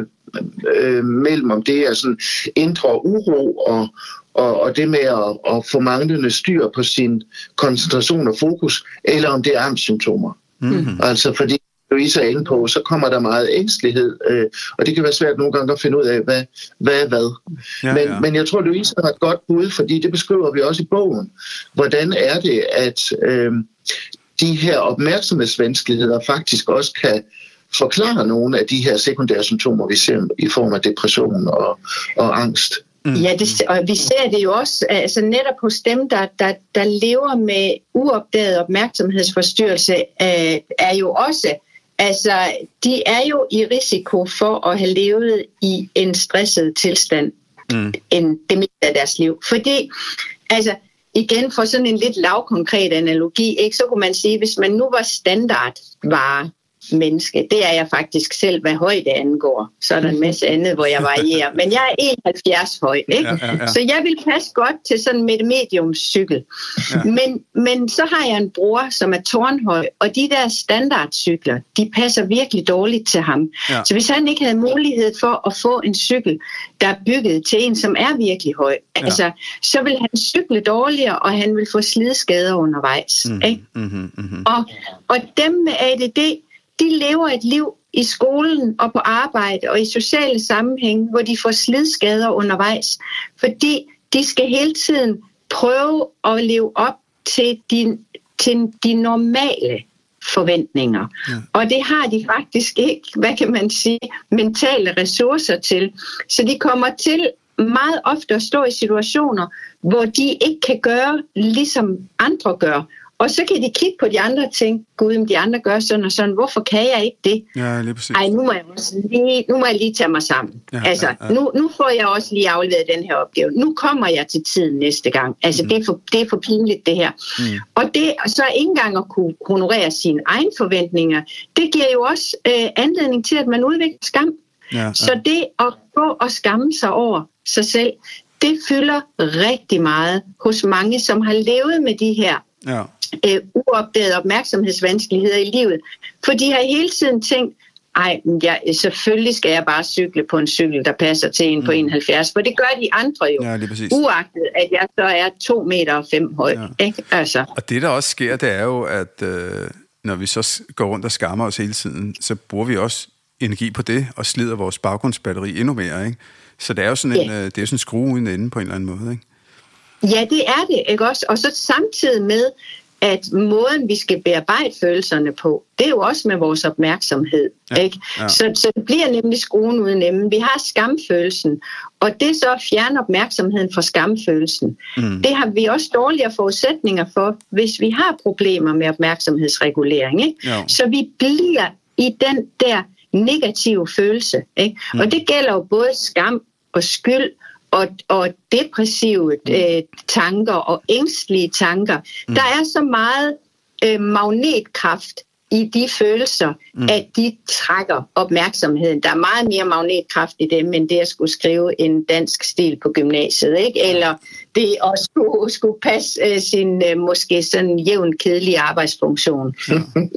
øh, mellem, om det er sådan indre uro og, og, og det med at, at få manglende styr på sin koncentration og fokus, eller om det er angstsymptomer. Mm-hmm. Altså fordi Louise er inde på, så kommer der meget ængstelighed, øh, og det kan være svært nogle gange at finde ud af, hvad hvad er hvad. Ja, men, ja. men jeg tror, Louise har et godt bud, fordi det beskriver vi også i bogen. Hvordan er det, at øh, de her opmærksomhedsvanskeligheder faktisk også kan forklare nogle af de her sekundære symptomer, vi ser i form af depression og, og angst? Mm. Ja, det, og vi ser det jo også altså netop hos dem, der, der, der lever med uopdaget opmærksomhedsforstyrrelse, øh, er jo også, altså de er jo i risiko for at have levet i en stresset tilstand mm. end det meste af deres liv. Fordi, altså igen for sådan en lidt lavkonkret analogi, ikke, så kunne man sige, hvis man nu var standardvare, menneske. Det er jeg faktisk selv, hvad højde angår. Så er der en masse andet, hvor jeg varierer. Men jeg er enoghalvfjerds høj, ikke? Ja, ja, ja. Så jeg vil passe godt til sådan med medium cykel. Ja. Men, men så har jeg en bror, som er tårnhøj, og de der standardcykler, de passer virkelig dårligt til ham. Ja. Så hvis han ikke havde mulighed for at få en cykel, der er bygget til en, som er virkelig høj, ja. altså, så vil han cykle dårligere, og han vil få slidskader undervejs. Mm, ikke? Mm-hmm, mm-hmm. Og, og dem med A D D, de lever et liv i skolen og på arbejde og i sociale sammenhæng, hvor de får slidskader undervejs, fordi de skal hele tiden prøve at leve op til de, til de normale forventninger. Ja. Og det har de faktisk ikke, hvad kan man sige, mentale ressourcer til. Så de kommer til meget ofte at stå i situationer, hvor de ikke kan gøre, ligesom andre gør. Og så kan de kigge på de andre og tænke, gud, de andre gør sådan og sådan, hvorfor kan jeg ikke det? Ja, lige præcis. Ej, nu må jeg, lige, nu må jeg lige tage mig sammen. Ja, altså, ja, ja. Nu, nu får jeg også lige afleveret den her opgave. Nu kommer jeg til tiden næste gang. Altså, mm. det, er for, det er for pinligt, det her. Mm. Og det, så ikke engang at kunne honorere sine egne forventninger, det giver jo også øh, anledning til, at man udvikler skam. Ja, ja. Så det at gå og skamme sig over sig selv, det fylder rigtig meget hos mange, som har levet med de her ja. øh, uopdagede opmærksomhedsvanskeligheder i livet. For de har hele tiden tænkt, ej, ja, selvfølgelig skal jeg bare cykle på en cykel, der passer til en mm. på enoghalvfjerds, for det gør de andre jo, ja, uagtet at jeg så er to meter og fem høj. Ja. Ikke? Altså. Og det, der også sker, det er jo, at øh, når vi så går rundt og skammer os hele tiden, så bruger vi også energi på det, og slider vores baggrundsbatteri endnu mere, ikke? Så det er jo sådan en, yeah. det er jo sådan en skrue uden ende på en eller anden måde, ikke? Ja, det er det, ikke også? Og så samtidig med, at måden, vi skal bearbejde følelserne på, det er jo også med vores opmærksomhed, ja, ikke? Ja. Så, så det bliver nemlig skruen uden ende. Vi har skamfølelsen, og det så at fjerne opmærksomheden fra skamfølelsen. Mm. Det har vi også dårligere forudsætninger for, hvis vi har problemer med opmærksomhedsregulering, ikke? Ja. Så vi bliver i den der negative følelse, ikke? Mm. Og det gælder jo både skam og skyld, Og, og depressive øh, tanker og ængstlige tanker. Mm. Der er så meget øh, magnetkraft i de følelser, mm. at de trækker opmærksomheden. Der er meget mere magnetkraft i dem, end det at skulle skrive en dansk stil på gymnasiet, ikke? Eller det at skulle, skulle passe øh, sin øh, måske sådan jævn kedelig arbejdsfunktion. Ja.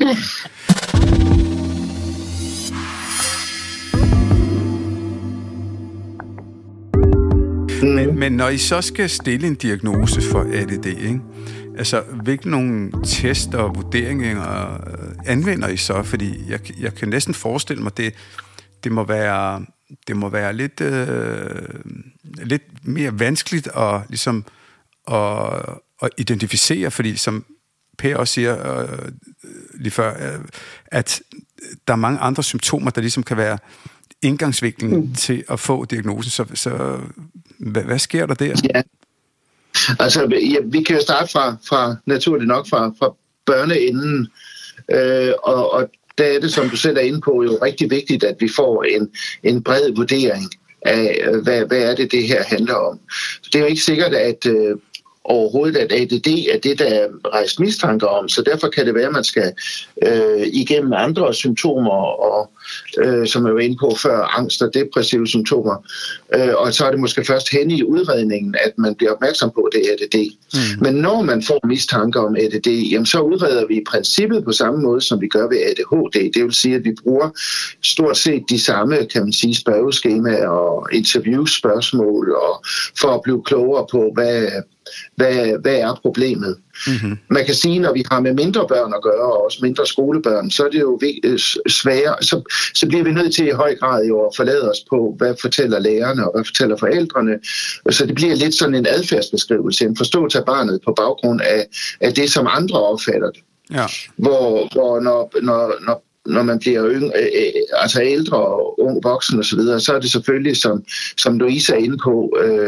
Men, men når I så skal stille en diagnose for A D D, ikke? Altså, hvilke nogle test og vurderinger anvender I så? Fordi jeg, jeg kan næsten forestille mig, det, det må være, det må være lidt, øh, lidt mere vanskeligt at, ligesom, at, at identificere, fordi som Per også siger øh, lige før, øh, at der er mange andre symptomer, der ligesom kan være indgangsvinklen mm. til at få diagnosen. Så, så hvad, hvad sker der der? Ja. Altså, ja, vi kan jo starte fra, fra naturligt nok fra, fra børneenden, øh, og, og der er det, som du selv er inde på, jo rigtig vigtigt, at vi får en, en bred vurdering af, hvad, hvad er det, det her handler om. Det er jo ikke sikkert, at øh, overhovedet, at A D D er det, der er rejst mistanker om, så derfor kan det være, at man skal øh, igennem andre symptomer, og, øh, som jeg var inde på før, angst og depressive symptomer, øh, og så er det måske først hen i udredningen, at man bliver opmærksom på, at det er A D D. Mm. Men når man får mistanker om A D D, jamen, så udreder vi i princippet på samme måde, som vi gør ved A D H D. Det vil sige, at vi bruger stort set de samme, kan man sige, spørgeskemaer og interviewspørgsmål, og for at blive klogere på, hvad Hvad, hvad er problemet? Mm-hmm. Man kan sige, når vi har med mindre børn at gøre, og også mindre skolebørn, så er det jo sværere, så, så bliver vi nødt til i høj grad jo at forlade os på, hvad fortæller lærerne, og hvad fortæller forældrene. Så det bliver lidt sådan en adfærdsbeskrivelse, en forståelse af barnet på baggrund af, af det, som andre opfatter det. Ja. Hvor, hvor når, når, når når man bliver yngre, øh, altså ældre og ung voksen og så videre, så er det selvfølgelig, som, som Louise er inde på, øh,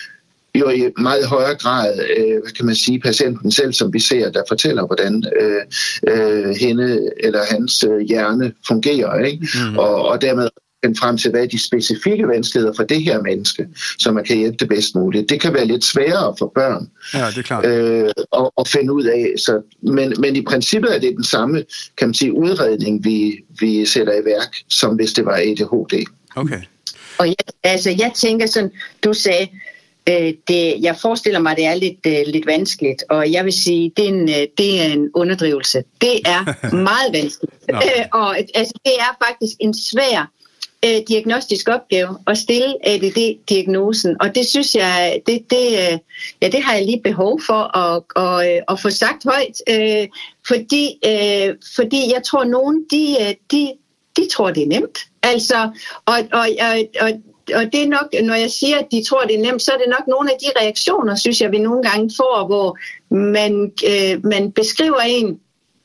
jo i meget højere grad, øh, hvad kan man sige, patienten selv, som vi ser, der fortæller, hvordan øh, øh, hende eller hans øh, hjerne fungerer, ikke? Mm. Og, og dermed finde frem til, hvad er de specifikke vanskeligheder for det her menneske, så man kan hjælpe det bedst muligt. Det kan være lidt sværere for børn ja, det er klart. Øh, at, at finde ud af. Så, men, men i princippet er det den samme, kan man sige, udredning, vi, vi sætter i værk, som hvis det var A D H D. Okay. Og jeg, altså, jeg tænker sådan, du sagde, Det, jeg forestiller mig, at det er lidt, uh, lidt vanskeligt, og jeg vil sige, det er en, uh, det er en underdrivelse. Det er meget vanskeligt. No. Uh, og altså, det er faktisk en svær uh, diagnostisk opgave at stille A D D-diagnosen, og det synes jeg, det, det, uh, ja, det har jeg lige behov for at, at, at få sagt højt, uh, fordi, uh, fordi jeg tror, nogen de, de, de tror, det er nemt. Altså, og, og, og, og Og det er nok, når jeg siger, at de tror, det er nemt, så er det nok nogle af de reaktioner, synes jeg, vi nogle gange får, hvor man, øh, man beskriver en,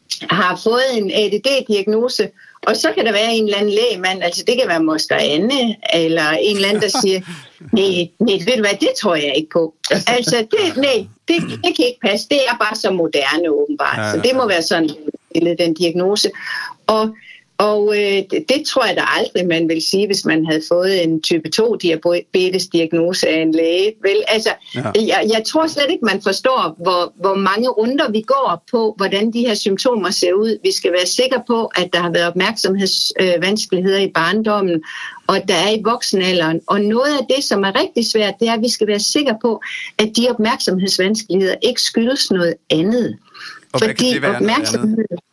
har fået en A D D-diagnose, og så kan der være en eller anden lægemand, altså det kan være moster Anne, eller en eller anden, der siger, nej, nej, ved du hvad, det tror jeg ikke på. Altså, det, nej, det, det kan ikke passe, det er bare så moderne åbenbart, ja, ja, ja. Så det må være sådan, den diagnose. Og Og øh, det, det tror jeg da aldrig, man vil sige, hvis man havde fået en type to diabetes-diagnose af en læge. Vel, altså, ja. jeg, jeg tror slet ikke, man forstår, hvor, hvor mange runder vi går på, hvordan de her symptomer ser ud. Vi skal være sikre på, at der har været opmærksomhedsvanskeligheder øh, i barndommen, og der er i voksenalderen. Og noget af det, som er rigtig svært, det er, at vi skal være sikre på, at de opmærksomhedsvanskeligheder ikke skyldes noget andet. Og hvad kan det være opmærksomhed... noget andet?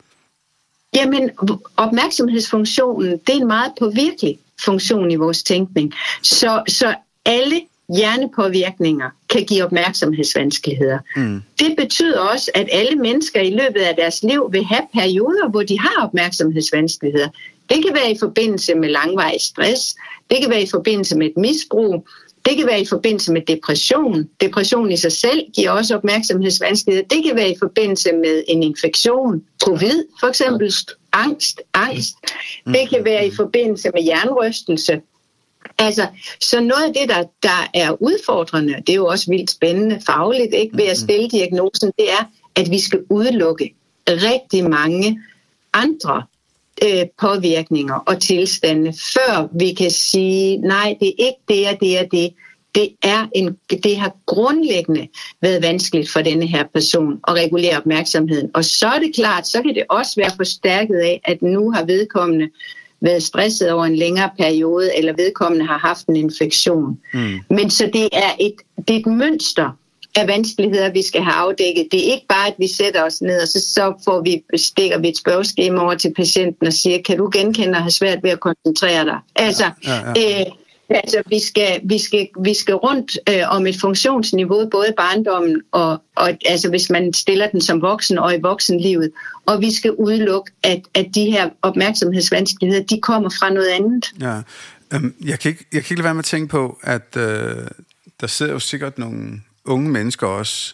Jamen, opmærksomhedsfunktionen, det er en meget påvirkelig funktion i vores tænkning. Så, så alle hjernepåvirkninger kan give opmærksomhedsvanskeligheder. Mm. Det betyder også, at alle mennesker i løbet af deres liv vil have perioder, hvor de har opmærksomhedsvanskeligheder. Det kan være i forbindelse med langvarig stress, det kan være i forbindelse med et misbrug, det kan være i forbindelse med depression. Depression i sig selv giver også opmærksomhedsvanskeligheder. Det kan være i forbindelse med en infektion, covid for eksempel, angst, angst. Det kan være i forbindelse med hjernerystelse. Altså, så noget af det, der, der er udfordrende, det er jo også vildt spændende fagligt, ikke, ved at stille diagnosen, det er, at vi skal udelukke rigtig mange andre øh, påvirkninger og tilstande, før vi kan sige, nej, det er ikke det og det og det. Det, er en, det har grundlæggende været vanskeligt for denne her person at regulere opmærksomheden. Og så er det klart, så kan det også være forstærket af, at nu har vedkommende været stresset over en længere periode, eller vedkommende har haft en infektion. Mm. Men så det er, et, det er et mønster af vanskeligheder, vi skal have afdækket. Det er ikke bare, at vi sætter os ned, og så, så får vi, stikker vi et spørgeskema over til patienten og siger, kan du genkende og have svært ved at koncentrere dig? Altså, ja, ja, ja. Øh, altså vi, skal, vi, skal, vi skal rundt øh, om et funktionsniveau, både i barndommen og, og altså, hvis man stiller den som voksen og i voksenlivet, og vi skal udelukke, at, at de her opmærksomhedsvanskeligheder, de kommer fra noget andet. Ja, øhm, jeg, kan ikke, jeg kan ikke lade være med at tænke på, at øh, der sidder jo sikkert nogle unge mennesker også,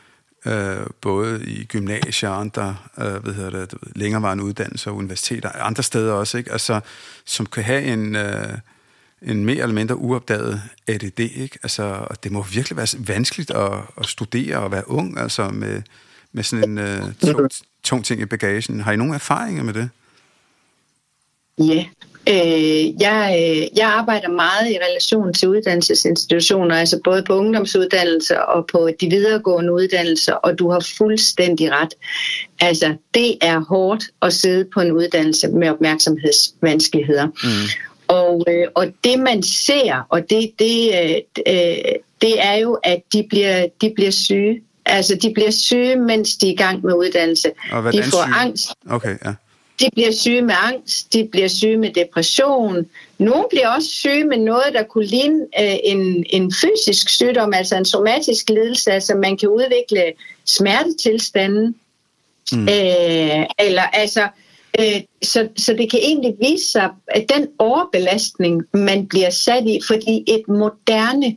øh, både i gymnasier og andre, øh, hvad hedder det, længerevarende uddannelser og universiteter, andre steder også, ikke? Altså, som kan have en, øh, en mere eller mindre uopdaget A D D, ikke? Altså, det må virkelig være vanskeligt at, at studere og være ung, altså med, med sådan en uh, tung, tung ting i bagagen. Har I nogen erfaringer med det? Ja, øh, jeg, øh, jeg arbejder meget i relation til uddannelsesinstitutioner, altså både på ungdomsuddannelser og på de videregående uddannelser, og du har fuldstændig ret. Altså, det er hårdt at sidde på en uddannelse med opmærksomhedsvanskeligheder. Mm. Og, øh, og det man ser, og det, det, øh, det er jo, at de bliver, de bliver syge. Altså, de bliver syge, mens de er i gang med uddannelse. De får syge? angst. Okay, ja. De bliver syge med angst, de bliver syge med depression. Nogle bliver også syge med noget, der kunne ligne øh, en, en fysisk sygdom, altså en somatisk lidelse, altså man kan udvikle smertetilstanden. Mm. Øh, eller altså, øh, så, så det kan egentlig vise sig, at den overbelastning, man bliver sat i, fordi et moderne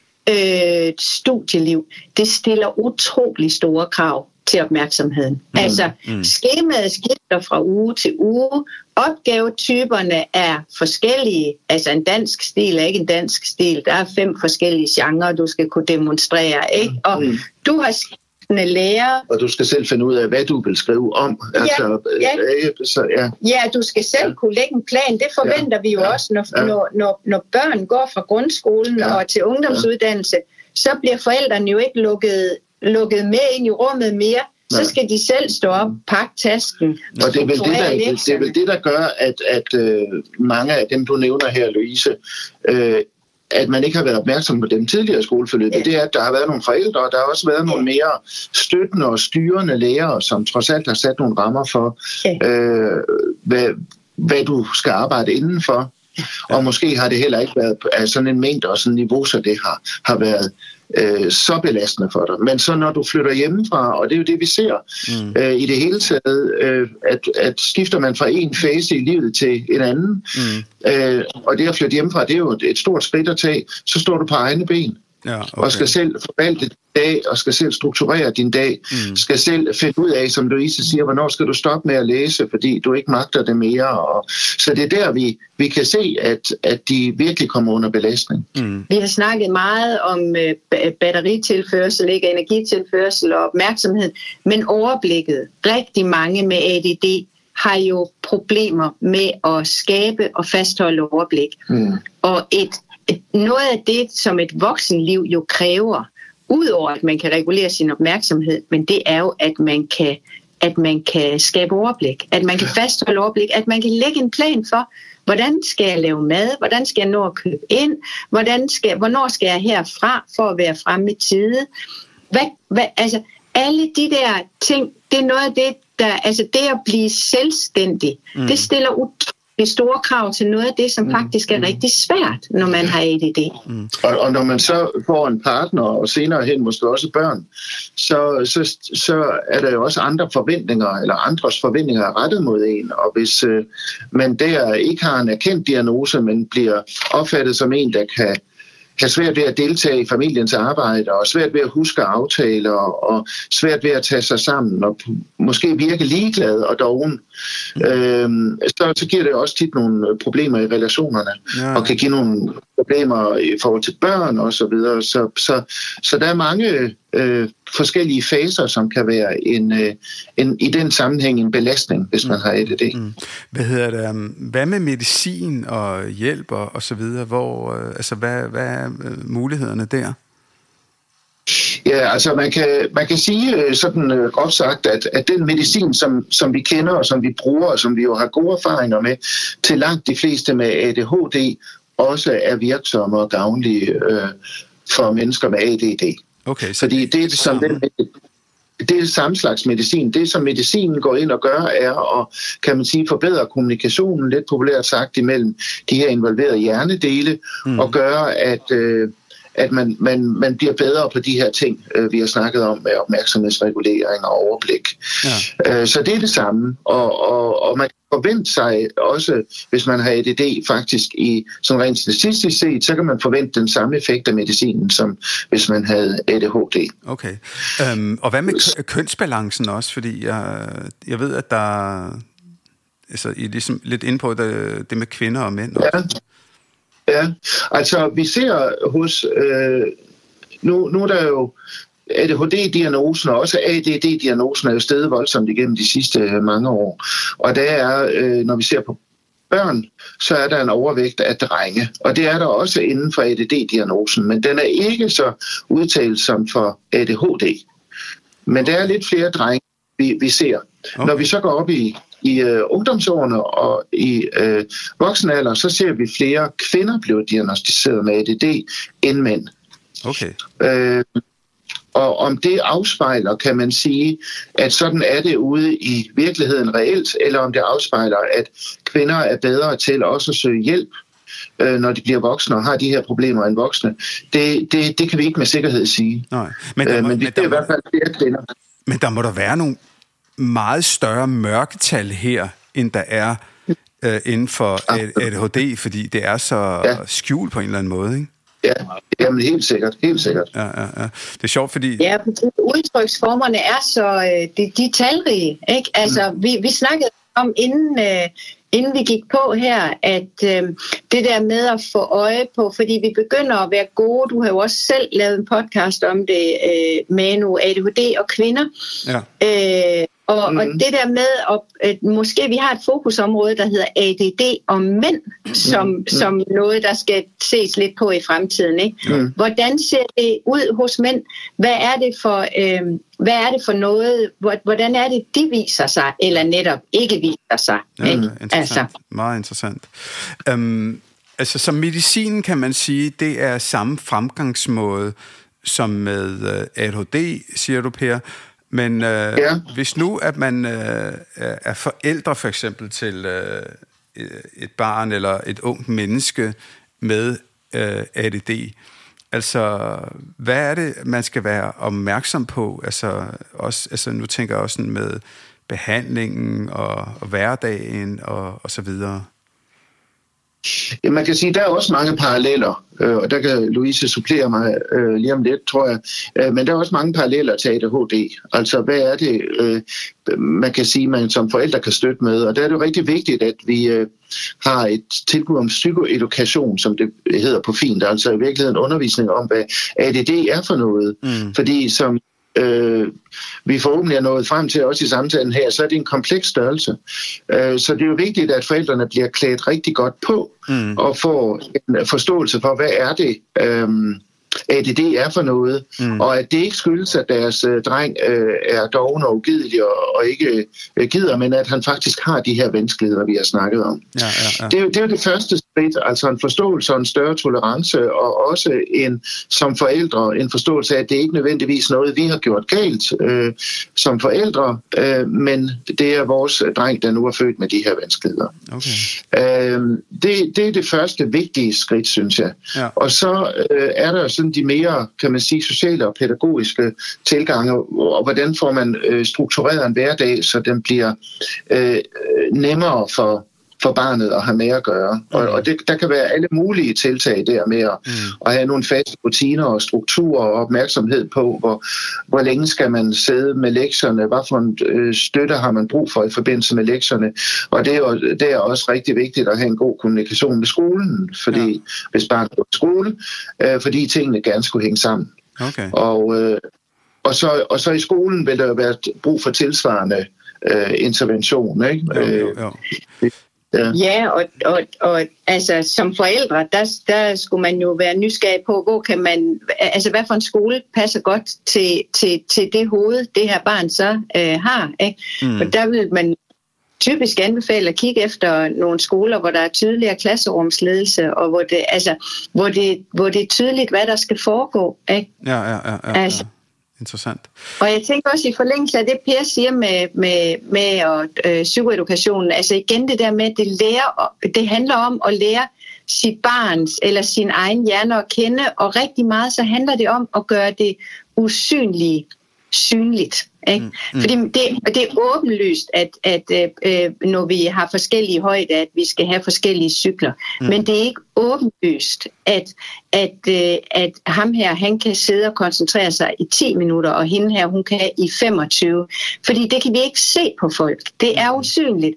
øh, studieliv, det stiller utrolig store krav til opmærksomheden. Mm, altså, mm. skemaet skifter fra uge til uge. Opgavetyperne er forskellige. Altså, en dansk stil er ikke en dansk stil. Der er fem forskellige genrer, du skal kunne demonstrere, ikke? Og mm. du har skiftende lærer. Og du skal selv finde ud af, hvad du vil skrive om. Altså, ja, ja. Øh, så, ja. ja, du skal selv ja. kunne lægge en plan. Det forventer ja. vi jo ja. også, når, ja. når, når, når børn går fra grundskolen ja. og til ungdomsuddannelse. Ja. Så bliver forældrene jo ikke lukket lukket med ind i rummet mere, så Nej. skal de selv stå op, pakke tasken. Og det er vel det, der, det, det, er vel det, der gør, at, at øh, mange af dem, du nævner her, Louise, øh, at man ikke har været opmærksom på dem tidligere skoleforløb, ja. det er, at der har været nogle forældre, og der har også været ja. nogle mere støttende og styrende lærere, som trods alt har sat nogle rammer for, ja. øh, hvad, hvad du skal arbejde indenfor. Ja. Og måske har det heller ikke været af sådan en mængde og sådan en niveau, så det har, har været øh, så belastende for dig. Men så når du flytter hjemmefra, og det er jo det, vi ser mm. øh, i det hele taget, øh, at, at skifter man fra en fase i livet til en anden, mm. øh, og det at flytte hjemmefra, det er jo et stort skridt at tage, så står du på egne ben. Ja, okay. Og skal selv forvalte din dag, og skal selv strukturere din dag, mm. skal selv finde ud af, som Louise siger, hvornår skal du stoppe med at læse, fordi du ikke magter det mere. Og så det er der, vi, vi kan se, at, at de virkelig kommer under belastning. Mm. Vi har snakket meget om øh, batteritilførsel, ikke energitilførsel og opmærksomhed, men overblikket, rigtig mange med A D D, har jo problemer med at skabe og fastholde overblik. Mm. Og et noget af det, som et voksenliv jo kræver, udover at man kan regulere sin opmærksomhed, men det er jo, at man kan, at man kan skabe overblik, at man kan fastholde overblik, at man kan lægge en plan for, hvordan skal jeg lave mad, hvordan skal jeg nå at købe ind, hvordan skal, hvornår skal jeg herfra for at være fremme i tide. Hvad, hvad, altså, alle de der ting, det er noget af det, der, altså det at blive selvstændig, mm. det stiller utroligt det store krav til noget af det, som faktisk er rigtig svært, når man har A D D. Mm. Og, og når man så får en partner, og senere hen måske også børn, så, så, så er der jo også andre forventninger, eller andres forventninger rettet mod en. Og hvis øh, man der ikke har en erkendt diagnose, men bliver opfattet som en, der kan kan svært ved at deltage i familiens arbejde, og svært ved at huske aftaler, og svært ved at tage sig sammen, og måske virke ligeglad og doven, mm. øhm, så, så giver det også tit nogle problemer i relationerne, ja. og kan give nogle problemer i forhold til børn og så videre. Så, så, så der er mange øh, forskellige faser, som kan være en, øh, en, i den sammenhæng en belastning, hvis man mm. har A D D. Mm. Hvad hedder det? Hvad med medicin og hjælp og, og så videre? Hvor, øh, altså, hvad, hvad er øh, mulighederne der? Ja, altså man kan, man kan sige sådan øh, godt sagt, at, at den medicin, som, som vi kender og som vi bruger, og som vi jo har gode erfaringer med, til langt de fleste med A D H D, også er virksomme og gavnlige øh, for mennesker med A D D. Okay, så fordi det, det, som den, det er samme slags medicin. Det, som medicinen går ind og gør, er at, kan man sige, forbedre kommunikationen, lidt populært sagt, imellem de her involverede hjernedele, mm. og gøre, at, øh, at man, man, man bliver bedre på de her ting, øh, vi har snakket om, med opmærksomhedsregulering og overblik. Ja. Øh, så det er det samme, og, og, og man forvente sig også, hvis man har A D D faktisk i, som rent statistisk set, så kan man forvente den samme effekt af medicinen, som hvis man havde A D H D. Okay. Um, og hvad med kønsbalancen også? Fordi jeg, jeg ved, at der altså, I er ligesom lidt inde på det, det med kvinder og mænd også. Ja. Ja, altså vi ser hos, øh, nu, nu er der jo A D H D-diagnosen og også A D D-diagnosen er jo steget voldsomt igennem de sidste mange år. Og der er, øh, når vi ser på børn, så er der en overvægt af drenge. Og det er der også inden for A D D-diagnosen, men den er ikke så udtalt som for A D H D. Men der er lidt flere drenge, vi, vi ser. Okay. Når vi så går op i, i uh, ungdomsårene og i uh, voksenalder, så ser vi flere kvinder blive diagnosticeret med A D D end mænd. Okay. Øh, og om det afspejler, kan man sige, at sådan er det ude i virkeligheden reelt, eller om det afspejler, at kvinder er bedre til også at søge hjælp, øh, når de bliver voksne og har de her problemer end voksne. Det, det, det kan vi ikke med sikkerhed sige. Nej. Men, der må, øh, men vi ser i hvert fald flere kvinder. Men der må der være nogle meget større mørketal her, end der er øh, inden for A D H D, fordi det er så ja. skjult på en eller anden måde, ikke? Ja, jamen helt sikkert, helt sikkert. Ja, ja, ja. Det er sjovt, fordi... Ja, udtryksformerne er så, øh, de, de er talrige, ikke? Altså, mm. vi, vi snakkede om inden, øh, inden vi gik på her, at øh, det der med at få øje på, fordi vi begynder at være gode, du har jo også selv lavet en podcast om det, øh, Manu, A D H D og kvinder. Ja. Øh, Og, mm. og det der med, at, at måske vi har et fokusområde, der hedder A D D og mænd, som, mm. som noget, der skal ses lidt på i fremtiden. Ikke? Mm. Hvordan ser det ud hos mænd? Hvad er det for, øh, hvad er det for noget? Hvordan er det, de viser sig, eller netop ikke viser sig? Ja, ikke? Interessant. Altså. Meget interessant. Um, altså, som medicin kan man sige, det er samme fremgangsmåde som med uh, A D H D, siger du, Per. Men øh, ja. hvis nu, at man øh, er forældre for eksempel til øh, et barn eller et ungt menneske med øh, A D D, altså hvad er det, man skal være opmærksom på? Altså, også, altså nu tænker jeg også sådan med behandlingen og, og hverdagen og, og så videre. Ja, man kan sige, at der er også mange paralleller, øh, og der kan Louise supplere mig øh, lige om lidt, tror jeg. Øh, men der er også mange paralleller til A D H D. Altså, hvad er det, øh, man kan sige, man som forældre kan støtte med? Og der er det jo rigtig vigtigt, at vi øh, har et tilbud om psykoedukation, som det hedder på fint. Altså i virkeligheden undervisning om, hvad A D D er for noget. Mm. Fordi som Øh, vi forhåbentlig er nået frem til også i samtalen her, så er det en kompleks størrelse. Øh, så det er jo vigtigt, at forældrene bliver klædt rigtig godt på mm. og får en forståelse for, hvad er det, øh, A D D er for noget, mm. og at det ikke skyldes, at deres øh, dreng øh, er doven og ugidelig og, og ikke øh, gider, men at han faktisk har de her vanskeligheder, vi har snakket om. Ja, ja, ja. Det, er jo, det er jo det første skridt, altså en forståelse og en større tolerance, og også en, som forældre en forståelse af, at det ikke nødvendigvis noget, vi har gjort galt øh, som forældre, øh, men det er vores dreng, der nu er født med de her vanskeligheder. Okay. Øh, det, det er det første vigtige skridt, synes jeg. Ja. Og så øh, er der sådan de mere, kan man sige, sociale og pædagogiske tilgange, og hvordan får man øh, struktureret en hverdag, så den bliver øh, nemmere for for barnet at have med at gøre. Mm. Og, og det, der kan være alle mulige tiltag der med at, mm. at have nogle faste rutiner og strukturer og opmærksomhed på, hvor, hvor længe skal man sidde med lektierne, hvad for en øh, støtte har man brug for i forbindelse med lektierne. Og det er, jo, det er også rigtig vigtigt at have en god kommunikation med skolen, fordi ja. hvis barnet går i skole, øh, fordi tingene gerne skulle hænge sammen. Okay. Og, øh, og, så, og så i skolen vil der være brug for tilsvarende øh, intervention, ikke? Jo, jo, jo. Øh, Ja, ja og, og, og altså, som forældre, der, der skulle man jo være nysgerrig på, hvor kan man, altså hvad for en skole passer godt til, til, til det hoved, det her barn så øh, har. Ikke? Mm. Og der vil man typisk anbefale at kigge efter nogle skoler, hvor der er tydeligere klasserumsledelse, og hvor det, altså, hvor det, hvor det er tydeligt, hvad der skal foregå. Ikke? Ja, ja, ja. ja, ja. Altså, interessant. Og jeg tænker også i forlængelse af det, Per siger med, med, med og, øh, psykoedukationen, altså igen det der med, at det, lærer, det handler om at lære sit barns eller sin egen hjerne at kende, og rigtig meget så handler det om at gøre det usynlige synligt. Ikke? Mm, mm. Fordi det, det er åbenlyst, at, at øh, når vi har forskellige højder, at vi skal have forskellige cykler. Mm. Men det er ikke åbenlyst, at, at, øh, at ham her, han kan sidde og koncentrere sig i ti minutter, og hende her, hun kan i femogtyve. Fordi det kan vi ikke se på folk. Det er usynligt.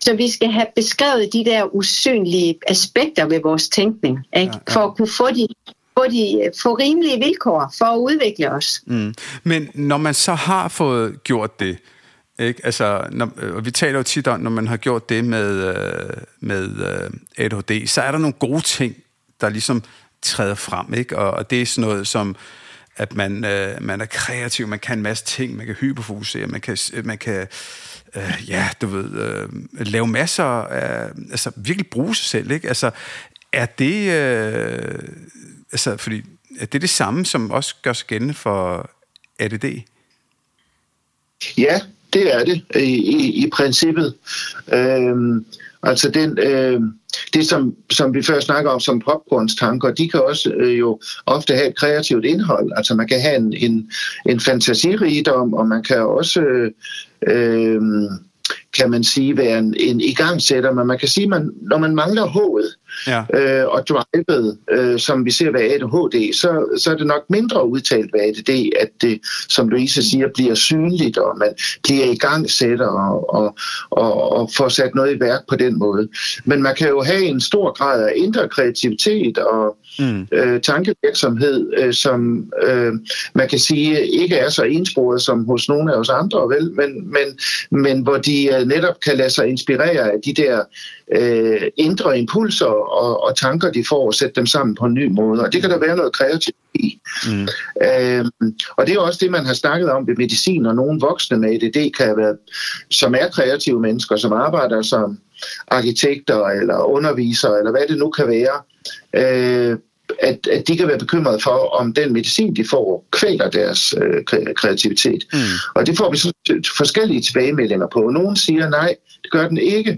Så vi skal have beskrevet de der usynlige aspekter ved vores tænkning, ikke? Ja, ja. For at kunne få de, få de få rimelige vilkår for at udvikle os. Mm. Men når man så har fået gjort det, ikke? Altså, når, og vi taler jo tit om, når man har gjort det med, med A D H D, så er der nogle gode ting, der ligesom træder frem, ikke? Og, og det er sådan noget som, at man, øh, man er kreativ, man kan en masse ting, man kan hyperfokusere, man kan, man kan øh, ja, du ved, øh, lave masser af, altså virkelig bruge sig selv, ikke? Altså, er det, øh, altså, fordi, er det det samme, som også gør sig gældende for A D D? Ja, det er det, i, i, i princippet. Øhm, altså den, øh, det, som, som vi før snakker om som popcornstanker, de kan også øh, jo ofte have et kreativt indhold. Altså man kan have en, en, en fantasirigdom, og man kan også, øh, øh, kan man sige, være en, en igangsætter. Men man kan sige, man, når man mangler H'et, ja. øh, og drivet, øh, som vi ser ved A D H D, så, så er det nok mindre udtalt ved A D D, at det, som Louise siger, bliver synligt, og man bliver igangsætter og, og, og, og får sat noget i værk på den måde. Men man kan jo have en stor grad af indre kreativitet og mm. øh, tankevirksomhed, øh, som øh, man kan sige ikke er så ensporet som hos nogle af os andre, vel? Men, men, men hvor de øh, netop kan lade sig inspirere af de der øh, indre impulser og, og tanker, de får, og sætte dem sammen på en ny måde. Og det kan der være noget kreativt i. Mm. Øhm, og det er også det, man har snakket om ved medicin, og nogle voksne med A D D kan være, som er kreative mennesker, som arbejder som arkitekter eller undervisere, eller hvad det nu kan være, øh, at, at de kan være bekymrede for, om den medicin, de får, kvæler deres øh, kreativitet. Mm. Og det får vi så forskellige tilbagemeldinger på. Nogle siger, nej, det gør den ikke.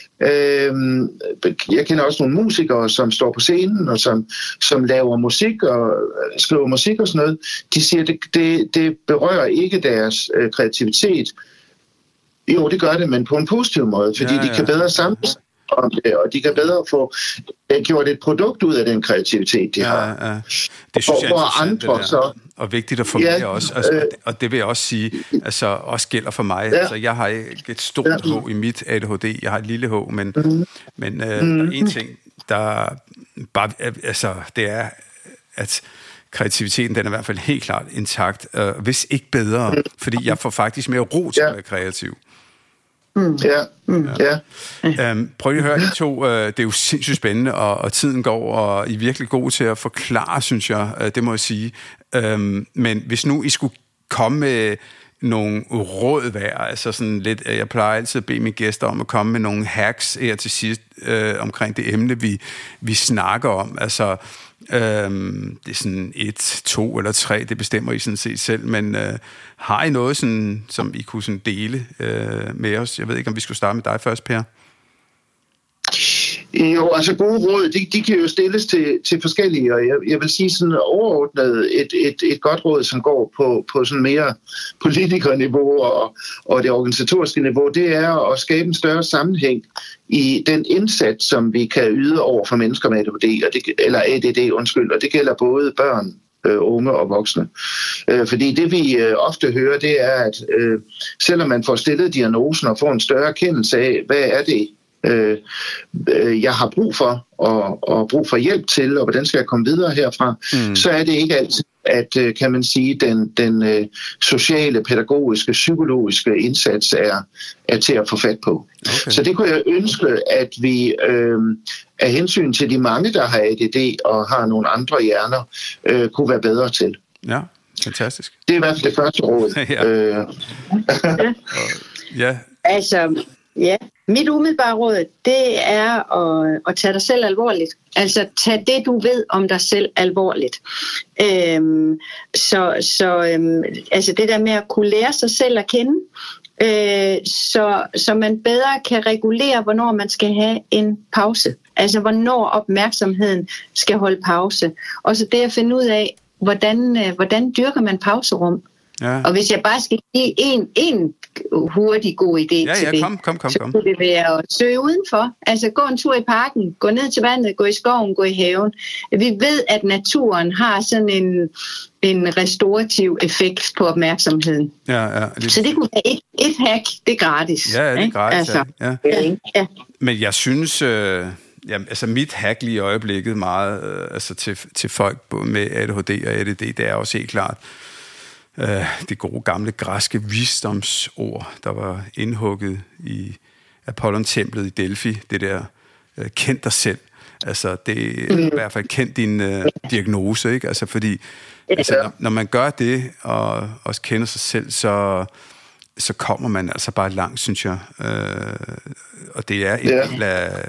Jeg kender også nogle musikere, som står på scenen og som, som laver musik og skriver musik og sådan noget. De siger, at det, det, det berører ikke deres øh, kreativitet. Jo, det gør det, men på en positiv måde, fordi ja, ja. de kan bedre samles om det, og de kan bedre få gjort et produkt ud af den kreativitet, de ja, har. Ja. Det synes jeg er andre, så og vigtigt at få ja, med også, altså, øh, og det vil jeg også sige, altså også gælder for mig. Ja. Altså, jeg har ikke et stort ja. H i mit A D H D, jeg har et lille H, men, mm. men øh, mm. en ting, der bare, altså, det er, at kreativiteten, den er i hvert fald helt klart intakt, øh, hvis ikke bedre, mm. fordi jeg får faktisk mere ro til ja. at være kreativ. Mm. Ja. Mm. Ja. Øhm, prøv lige at høre, I to, øh, det er jo sindssygt spændende, og, og tiden går, og I er virkelig gode til at forklare, synes jeg, øh, det må jeg sige. Øhm, men hvis nu I skulle komme med nogle råd hver, altså sådan lidt, jeg plejer altid at bede mine gæster om at komme med nogle hacks her til sidst, øh, omkring det emne, vi, vi snakker om, altså Øhm, det er sådan et, to eller tre, det bestemmer I sådan set selv, men øh, har I noget, sådan, som I kunne sådan dele øh, med os? Jeg ved ikke, om vi skulle starte med dig først, Per? Jo, altså gode råd, de, de kan jo stilles til, til forskellige, og jeg, jeg vil sige sådan overordnet et, et, et godt råd, som går på, på sådan mere politikerniveau og, og det organisatoriske niveau, det er at skabe en større sammenhæng i den indsats, som vi kan yde over for mennesker med A D H D, og det, eller A D D, undskyld, og det gælder både børn, øh, unge og voksne. Øh, fordi det vi øh, ofte hører, det er, at øh, selvom man får stillet diagnosen og får en større erkendelse af, hvad er det, Øh, øh, jeg har brug for og, og brug for hjælp til, og hvordan skal jeg komme videre herfra, mm. så er det ikke altid, at kan man sige, den, den øh, sociale, pædagogiske, psykologiske indsats er, er til at få fat på. Okay. Så det kunne jeg ønske, at vi øh, af hensyn til de mange, der har A D D og har nogle andre hjerner, øh, kunne være bedre til. Ja, fantastisk. Det er i hvert fald det første råd. ja. Øh. ja. Altså, ja. Mit umiddelbare råd, det er at, at tage dig selv alvorligt. Altså, tag det, du ved om dig selv alvorligt. Øhm, så så øhm, altså det der med at kunne lære sig selv at kende, øh, så, så man bedre kan regulere, hvornår man skal have en pause. Altså, hvornår opmærksomheden skal holde pause. Og så det at finde ud af, hvordan, øh, hvordan dyrker man pauserum. Ja. Og hvis jeg bare skal give en, en hurtig god idé ja, til ja, det, kom, kom, kom, så kom. kunne det være at søge udenfor. Altså gå en tur i parken, gå ned til vandet, gå i skoven, gå i haven. Vi ved, at naturen har sådan en, en restaurativ effekt på opmærksomheden. Ja, ja, det... Så det kunne være et, et hack, det er gratis. Ja, det er gratis, altså, ja. ja. ja. Men jeg synes... Øh... Jamen, altså mit hack lige i øjeblikket meget øh, altså til, til folk med A D H D og A D D, det er også helt klart øh, det gode gamle græske visdomsord, der var indhugget i Apollon-templet i Delphi, det der øh, kend dig selv. Altså det er i hvert fald kend din øh, diagnose, ikke? Altså fordi altså, når, når man gør det og også kender sig selv, så så kommer man altså bare langt, synes jeg. Øh, og det er en del af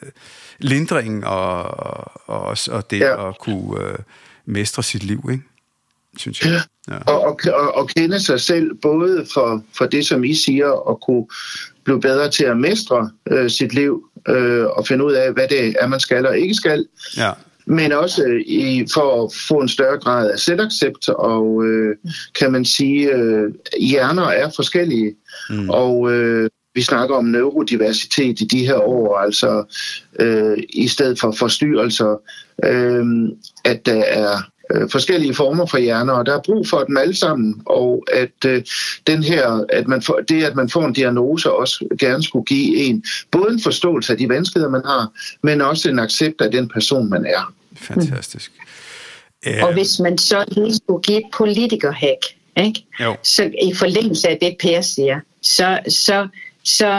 lindringen og, og, og det ja. At kunne øh, mestre sit liv, ikke? Synes jeg. Ja. Ja. Og, og, og kende sig selv, både for, for det, som I siger, og kunne blive bedre til at mestre øh, sit liv, øh, og finde ud af, hvad det er, man skal og ikke skal. Ja. Men også øh, i, for at få en større grad af selvaccept, og øh, kan man sige, øh, hjerner er forskellige, mm. og øh, vi snakker om neurodiversitet i de her år, altså øh, i stedet for forstyrrelser, øh, at der er øh, forskellige former for hjerner, og der er brug for dem alle sammen, og at øh, den her, at man får, det at man får en diagnose også gerne skulle give en både en forståelse af de vanskeligheder man har, men også en accept af den person man er. Fantastisk. Mm. Uh, og hvis man så lige skulle give et politikerhack, ikke? Så i forlængelse af det, Per siger, så, så, så,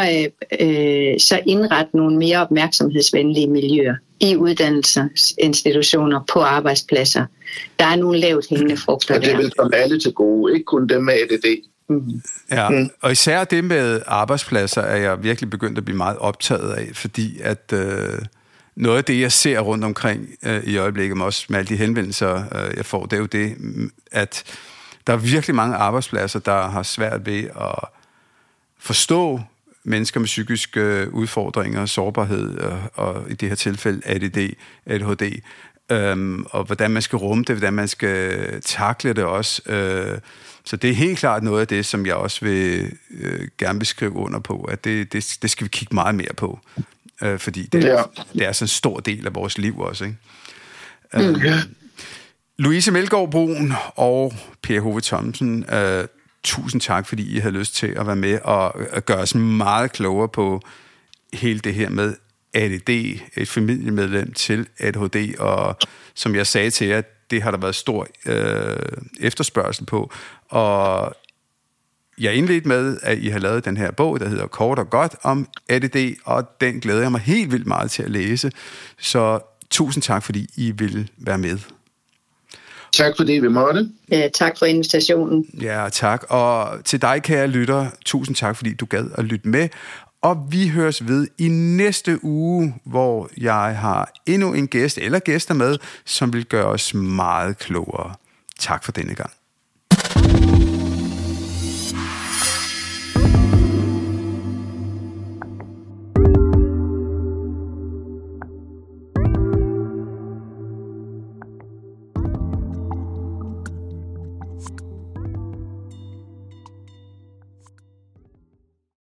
øh, så indret nogle mere opmærksomhedsvenlige miljøer i uddannelsesinstitutioner, på arbejdspladser. Der er nogle lavt hængende frugter. Og det vil komme alle til gode, ikke kun dem med A D D. Mm. Ja, mm. og især det med arbejdspladser er jeg virkelig begyndt at blive meget optaget af, fordi at øh, noget af det, jeg ser rundt omkring øh, i øjeblikket, med også med alle de henvendelser, øh, jeg får, det er jo det, at der er virkelig mange arbejdspladser, der har svært ved at forstå mennesker med psykiske udfordringer, sårbarhed, og, og i det her tilfælde A D D, A D H D, øhm, og hvordan man skal rumme det, hvordan man skal takle det også. Øh, så det er helt klart noget af det, som jeg også vil øh, gerne beskrive under på, at det, det, det skal vi kigge meget mere på, øh, fordi det, ja. det er så en stor del af vores liv også, ikke? Mm. Øh, Louise Meldgaard Bruun og Per Hove Thomsen, øh, tusind tak, fordi I havde lyst til at være med og gøre os meget klogere på hele det her med A D D, et familiemedlem til A D H D, og som jeg sagde til jer, det har der været stor øh, efterspørgsel på, og jeg indledte med, at I har lavet den her bog, der hedder Kort og Godt om A D D, og den glæder jeg mig helt vildt meget til at læse, så tusind tak, fordi I ville være med. Tak fordi vi måtte. Ja, tak for invitationen. Ja, tak. Og til dig, kære lytter, tusind tak, fordi du gad at lytte med. Og vi høres ved i næste uge, hvor jeg har endnu en gæst eller gæster med, som vil gøre os meget klogere. Tak for denne gang.